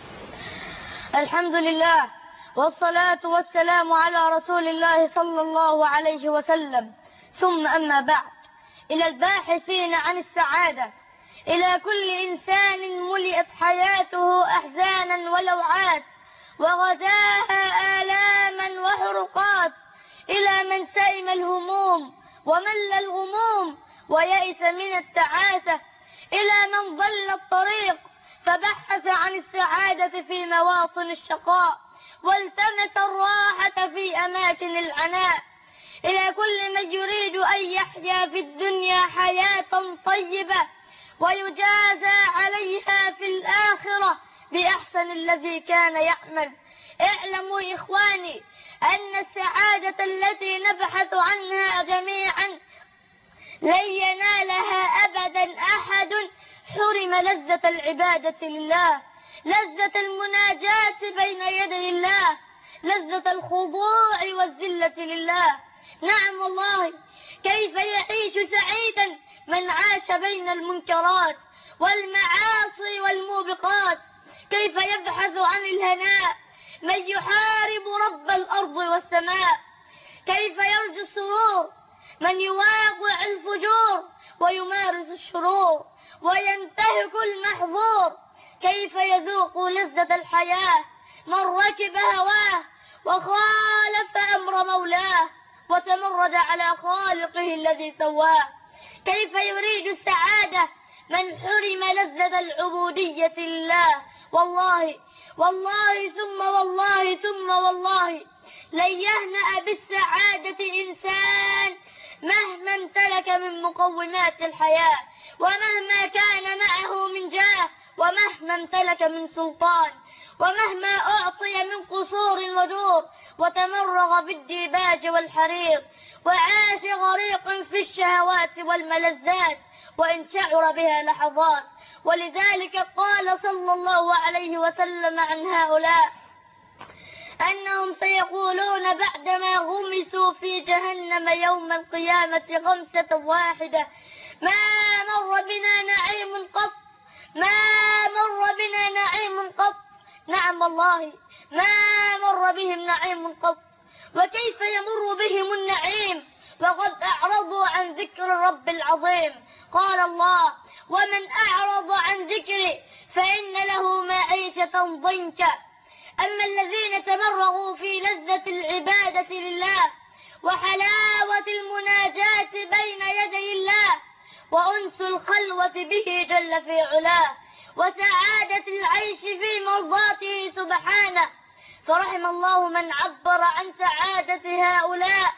الحمد لله والصلاة والسلام على رسول الله صلى الله عليه وسلم، ثم أما بعد. إلى الباحثين عن السعادة، إلى كل إنسان ملئت حياته أحزانا ولوعات وغداها آلاما وحرقات، إلى من سئم الهموم ومل الغموم ويئس من التعاسة، إلى من ضل الطريق فبحث عن السعادة في مواطن الشقاء والتمس الراحة في أماكن العناء، إلى كل من يريد أن يحيا في الدنيا حياة طيبة ويجازى عليها في الآخرة بأحسن الذي كان يعمل. اعلموا إخواني أن السعادة التي نبحث عنها جميعا لن ينالها أبدا أحد حرم لذة العبادة لله، لذة المناجاة بين يدي الله، لذة الخضوع والذلة لله. نعم والله، كيف يعيش سعيدا من عاش بين المنكرات والمعاصي والموبقات؟ كيف يبحث عن الهناء من يحارب رب الأرض والسماء؟ كيف يرجو السرور من يواضع الفجور ويمارس الشرور وينتهك المحظور، كيف يذوق لذة الحياة من ركب هواه وخالف أمر مولاه وتمرد على خالقه الذي سواه؟ كيف يريد السعادة من حرم لذة العبودية لله؟ والله والله ثم والله ثم والله لن يهنأ بالسعادة إنسان مهما امتلك من مقومات الحياة، ومهما كان معه من جاه، ومهما امتلك من سلطان، ومهما أعطي من قصور ودور، وتمرغ بالديباج والحرير، وعاش غريقا في الشهوات والملذات وإن شعر بها لحظات. ولذلك قال صلى الله عليه وسلم عن هؤلاء أنهم سيقولون بعدما غمسوا في جهنم يوم القيامة غمسة واحدة: ما مر بنا نعيم قط، ما مر بنا نعيم قط. نعم والله ما مر بهم نعيم قط. وكيف يمر بهم النعيم وقد أعرضوا عن ذكر الرب العظيم؟ قال الله: ومن أعرض عن ذكري فإن له معيشة ضنكا. أما الذين تمرغوا في لذة العبادة لله وحلاوة المناجاة بين يدي الله وأنس الخلوة به جل في علاه وسعادة العيش في مرضاته سبحانه، فرحم الله من عبر عن سعادة هؤلاء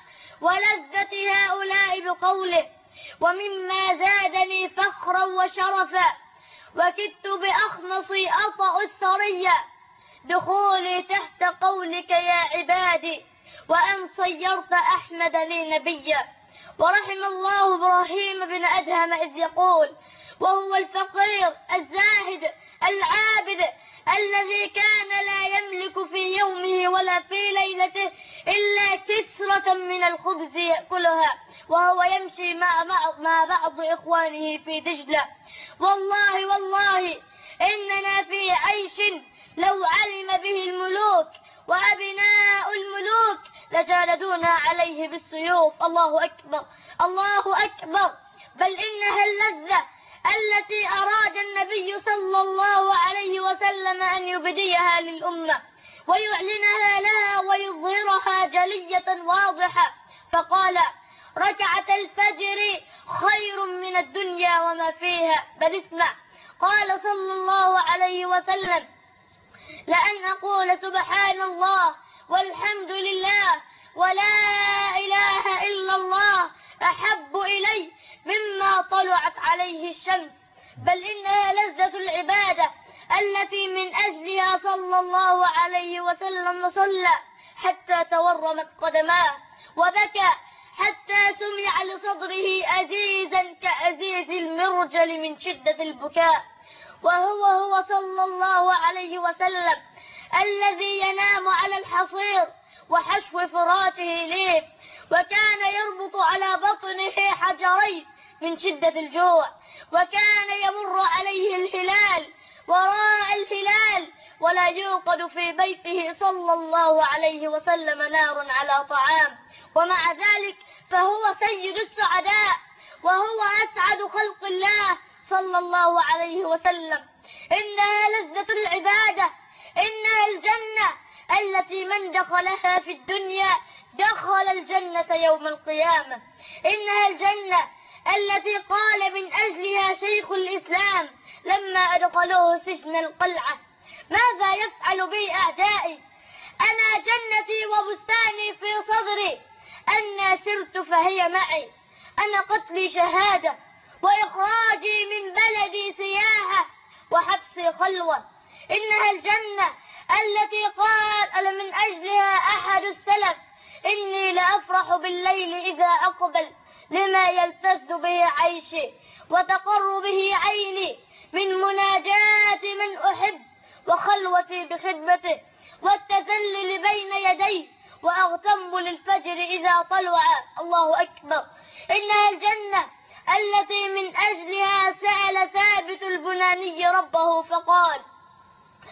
ولذة هؤلاء بقوله: ومما زادني فخرا وشرفا وكدت بأخمصي أطأ الثريا دخولي تحت قولك يا عبادي وأن صيرت أحمد لي نبيا. ورحم الله إبراهيم بن أدهم إذ يقول وهو الفقير الزاهد العابد الذي كان لا يملك في يومه ولا في ليلته إلا كسرة من الخبز يأكلها وهو يمشي مع مع بعض إخوانه في دجلة: والله والله إننا في عيش لو علم به الملوك وأبناء الملوك لجالدونا عليه بالسيوف. الله أكبر الله أكبر. بل إنها اللذة التي أراد النبي صلى الله عليه وسلم أن يبديها للأمة ويعلنها لها ويظهرها جلية واضحة، فقال: ركعة الفجر خير من الدنيا وما فيها. بل اسمع، قال صلى الله عليه وسلم: لأن أقول سبحان الله والحمد لله ولا إله إلا الله أحب إلي مما طلعت عليه الشمس. بل إنها لذة العبادة التي من أجلها صلى الله عليه وسلم صلى حتى تورمت قدماه وبكى حتى سمع لصدره أزيزا كأزيز المرجل من شدة البكاء. وهو هو صلى الله عليه وسلم الذي ينام على الحصير وحشو فراشه ليف، وكان يربط على بطنه حجرين من شدة الجوع، وكان يمر عليه الهلال وراء الهلال ولا يوقد في بيته صلى الله عليه وسلم نار على طعام، ومع ذلك فهو سيد السعداء وهو أسعد خلق الله صلى الله عليه وسلم. إنها لذة العبادة، إنها الجنة التي من دخلها في الدنيا دخل الجنة يوم القيامة. إنها الجنة التي قال من أجلها شيخ الإسلام لما أدخلوه سجن القلعة: ماذا يفعل بي أعدائي؟ أنا جنتي وبستاني في صدري، أنا سرت فهي معي، أنا قتلي شهادة وإخراجي من بلدي سياحة وحبسي خلوة. إنها الجنة التي قال من أجلها أحد السلف: إني لأفرح بالليل إذا أقبل لما يلتذ به عيشي وتقر به عيني من مناجاة من أحب وخلوتي بخدمته والتذلل بين يديه وأغتم للفجر إذا طلع. الله أكبر. إنها الجنة التي من أجلها سأل ثابت البناني ربه فقال: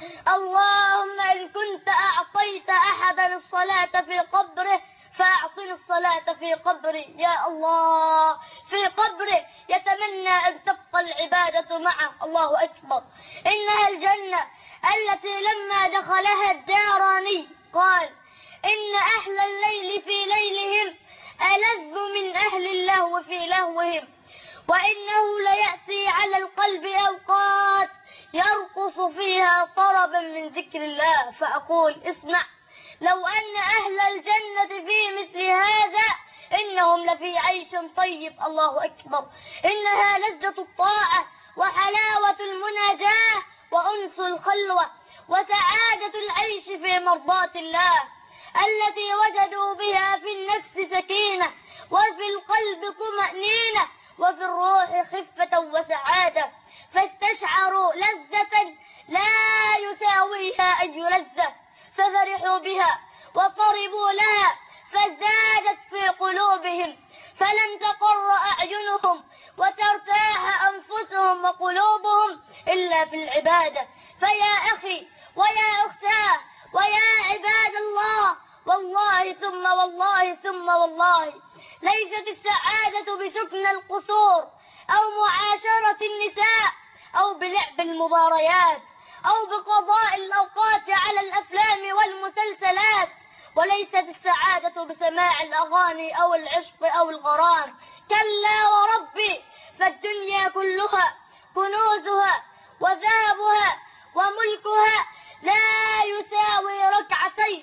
اللهم إن كنت أعطيت أحدا الصلاة في قبره فأعطني الصلاة في قبري، يا الله، في قبره يتمنى أن تبقى العبادة معه. الله أكبر. إنها الجنة التي لما دخلها الداراني قال إن أهل الليل في ليلهم ألذ من أهل اللهو في لهوهم، وإنه ليأتي على القلب أوقات يرقص فيها طربا من ذكر الله. فأقول اسمع، لو أن أهل الجنة في مثل هذا إنهم لفي عيش طيب. الله أكبر. إنها لذة الطاعة وحلاوة المناجاة وأنس الخلوة وسعادة العيش في مرضاة الله التي وجدوا بها في النفس سكينة وفي القلب طمأنينة وفي الروح خفة وسعادة، فاستشعروا لذة لا يساويها أي لذة، ففرحوا بها وطربوا لها فزادت في قلوبهم، فلن تقر أعينهم وترتاح أنفسهم وقلوبهم إلا في العبادة. فيا أخي ويا أختاه ويا عباد الله، والله ثم والله ثم والله ليست السعادة بسكن القصور أو معاشرة النساء أو بلعب المباريات أو بقضاء الأوقات على الأفلام والمسلسلات، وليست السعادة بسماع الأغاني أو العشق أو الغرام. كلا وربي، فالدنيا كلها كنوزها وذهبها وملكها لا يساوي ركعتين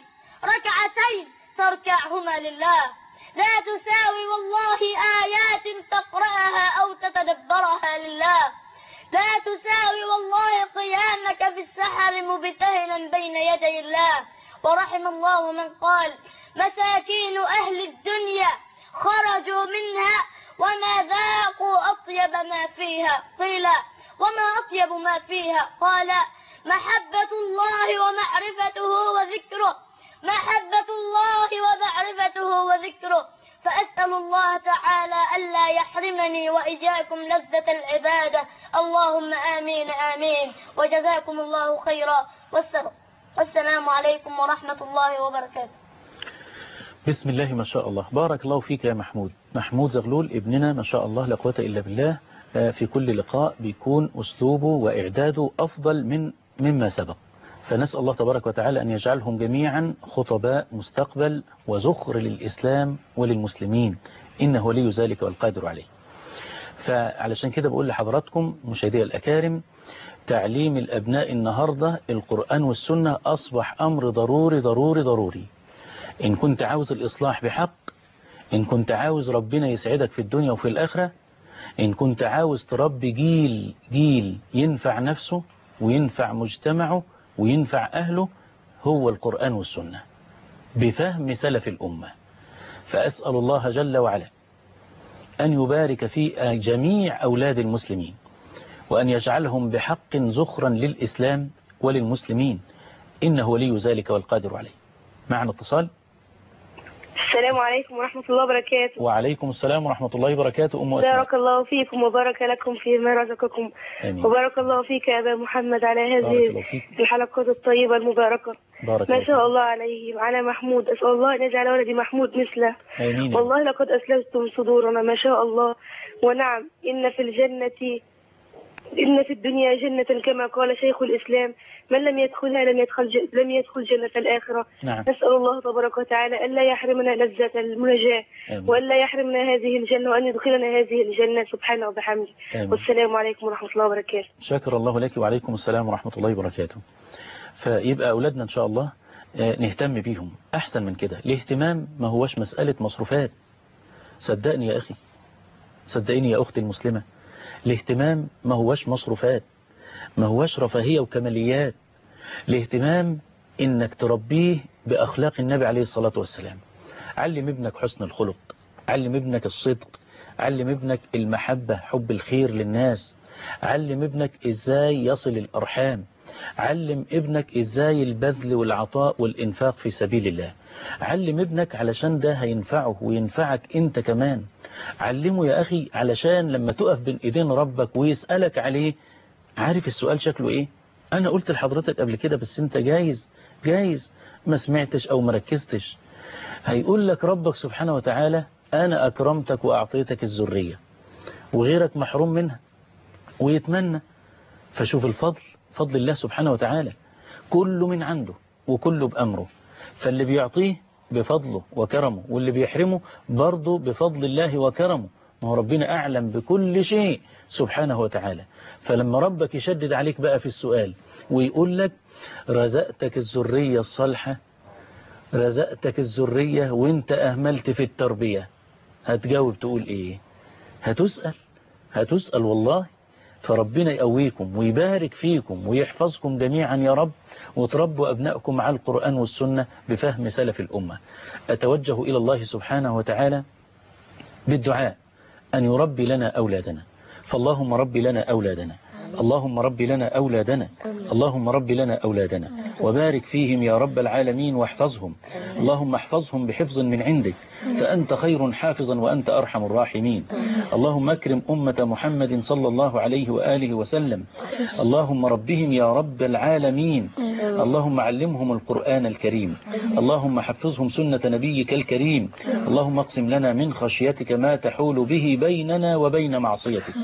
ركعتين تركعهما لله، لا تساوي والله آيات تقرأها أو تتدبرها لله، لا تساوي والله قيامك في السحر مبتهلا بين يدي الله. ورحم الله من قال مساكين أهل الدنيا خرجوا منها وما ذاقوا أطيب ما فيها. قيل وما أطيب ما فيها؟ قال محبة الله ومعرفته وذكره، محبة الله ومعرفته وذكره. فأسأل الله تعالى ألا يحرمني وإياكم لذة العبادة. اللهم آمين آمين، وجزاكم الله خيرا، والسلام عليكم ورحمة الله وبركاته.
بسم الله ما شاء الله، بارك الله فيك يا محمود. محمود زغلول ابننا ما شاء الله لا قوة إلا بالله، في كل لقاء بيكون أسلوبه وإعداده أفضل من مما سبق، فنسأل الله تبارك وتعالى أن يجعلهم جميعا خطباء مستقبل وزخر للإسلام وللمسلمين، إنه ولي ذلك والقادر عليه. فعلشان كده بقول لحضراتكم مشاهدي الأكارم، تعليم الأبناء النهاردة القرآن والسنة أصبح أمر ضروري ضروري ضروري. إن كنت عاوز الإصلاح بحق، إن كنت عاوز ربنا يسعدك في الدنيا وفي الآخرة، إن كنت عاوز تربي جيل جيل ينفع نفسه وينفع مجتمعه وينفع أهله، هو القرآن والسنة بفهم سلف الأمة. فأسأل الله جل وعلا أن يبارك في جميع أولاد المسلمين، وأن يجعلهم بحق زخرا للإسلام وللمسلمين، إنه ولي ذلك والقادر عليه. معنا اتصال.
السلام عليكم ورحمة الله وبركاته.
وعليكم السلام ورحمة الله وبركاته. أم أسماء،
بارك الله فيكم وبارك لكم فيما رزقكم. آمين. وبارك الله فيك يا أبا محمد على هذه الحلقات الطيبة المباركة.
بارك
ما شاء الله عليه وعلى محمود، أسأل الله أن يجعل ولدي محمود مثله.
آمين.
والله لقد أسلفتم صدورنا ما شاء الله. ونعم، إن في الجنة إن في الدنيا جنة كما قال شيخ الإسلام، من لم يدخلها لم يدخل ج... لم يدخل جنة الآخرة.
نعم.
نسأل الله تبارك وتعالى ألا يحرمنا لذة المناجاة، وألا يحرمنا هذه الجنة، وأن يدخلنا هذه الجنة سبحانه وبحمده. والسلام عليكم ورحمة الله وبركاته.
شكر الله لك وعليكم السلام ورحمة الله وبركاته. فيبقى أولادنا إن شاء الله نهتم بيهم أحسن من كده. الاهتمام ما هوش مسألة مصروفات، صدقني يا أخي، صدقيني يا أختي المسلمة، الاهتمام ما هوش مصروفات، ما هوش رفاهية وكماليات. الاهتمام إنك تربيه بأخلاق النبي عليه الصلاة والسلام. علم ابنك حسن الخلق، علم ابنك الصدق، علم ابنك المحبة، حب الخير للناس، علم ابنك إزاي يصل الأرحام، علم ابنك إزاي البذل والعطاء والإنفاق في سبيل الله. علم ابنك علشان ده هينفعه وينفعك انت كمان. علمه يا أخي علشان لما تقف بين ايدين ربك ويسألك عليه، عارف السؤال شكله ايه؟ انا قلت لحضرتك قبل كده بس انت جايز جايز ما سمعتش او مركزتش. هيقول لك ربك سبحانه وتعالى أنا أكرمتك وأعطيتك الذرية وغيرك محروم منها ويتمنى. فشوف الفضل، فضل الله سبحانه وتعالى كله من عنده وكله بأمره، فاللي بيعطيه بفضله وكرمه واللي بيحرمه برضه بفضل الله وكرمه. ما هو ربنا أعلم بكل شيء سبحانه وتعالى. فلما ربك يشدد عليك بقى في السؤال ويقول لك رزقتك الذرية الصالحة، رزقتك الذرية وانت أهملت في التربية، هتجاوب تقول ايه؟ هتسأل هتسأل والله. فربنا يقويكم ويبارك فيكم ويحفظكم جميعا يا رب، وتربوا أبنائكم على القرآن والسنة بفهم سلف الأمة. أتوجه إلى الله سبحانه وتعالى بالدعاء أن يربي لنا أولادنا. فاللهم ربي لنا أولادنا، اللهم ربي لنا أولادنا، اللهم ربي لنا أولادنا وبارك فيهم يا رب العالمين واحفظهم. اللهم احفظهم بحفظ من عندك فأنت خير حافظا وأنت أرحم الراحمين. اللهم اكرم أمة محمد صلى الله عليه وآله وسلم. اللهم ربهم يا رب العالمين. اللهم علمهم القرآن الكريم، اللهم حفظهم سنة نبيك الكريم. اللهم اقسم لنا من خشيتك ما تحول به بيننا وبين معصيتك،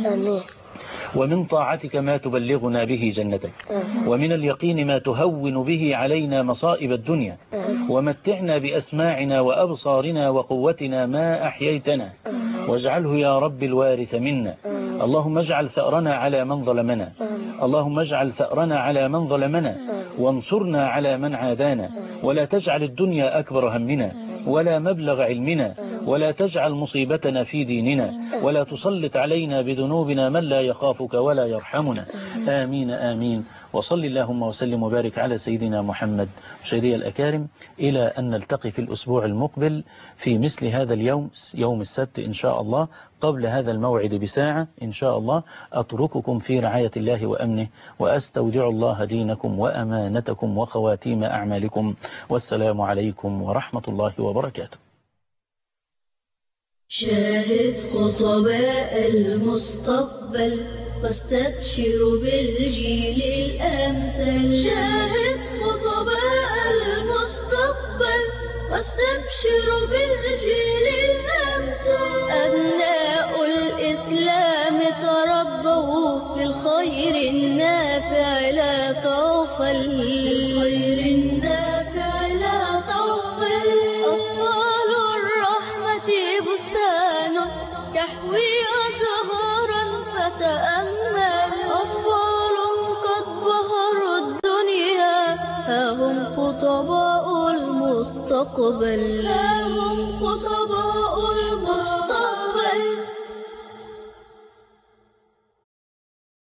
ومن طاعتك ما تبلغنا به جنتك، ومن اليقين ما تهون به علينا مصائب الدنيا، ومتعنا بأسماعنا وأبصارنا وقوتنا ما أحييتنا، واجعله يا رب الوارث منا. اللهم اجعل ثأرنا على من ظلمنا، اللهم اجعل ثأرنا على من ظلمنا وانصرنا على من عادانا، ولا تجعل الدنيا أكبر همنا ولا مبلغ علمنا، ولا تجعل مصيبتنا في ديننا، ولا تسلط علينا بذنوبنا من لا يخافك ولا يرحمنا. آمين آمين. وصل اللهم وسلم وبارك على سيدنا محمد. مشاهدي الأكارم، إلى أن نلتقي في الأسبوع المقبل في مثل هذا اليوم، يوم السبت إن شاء الله، قبل هذا الموعد بساعة إن شاء الله. أترككم في رعاية الله وأمنه، وأستودع الله دينكم وأمانتكم وخواتيم أعمالكم، والسلام عليكم ورحمة الله وبركاته.
شاهد خطباء المستقبل واستبشر بالجيل الأمثل. شاهد خطباء المستقبل واستبشر بالجيل الأمثل. أبناء الإسلام تربوا في الخير النافع لا تغفل، الخير النافع لا تغفل. أطفال الرحمة بستان يحوي أزهارا فتأمل، أطفال قد بهروا الدنيا ها هم خطباء المستقبل، ها هم خطباء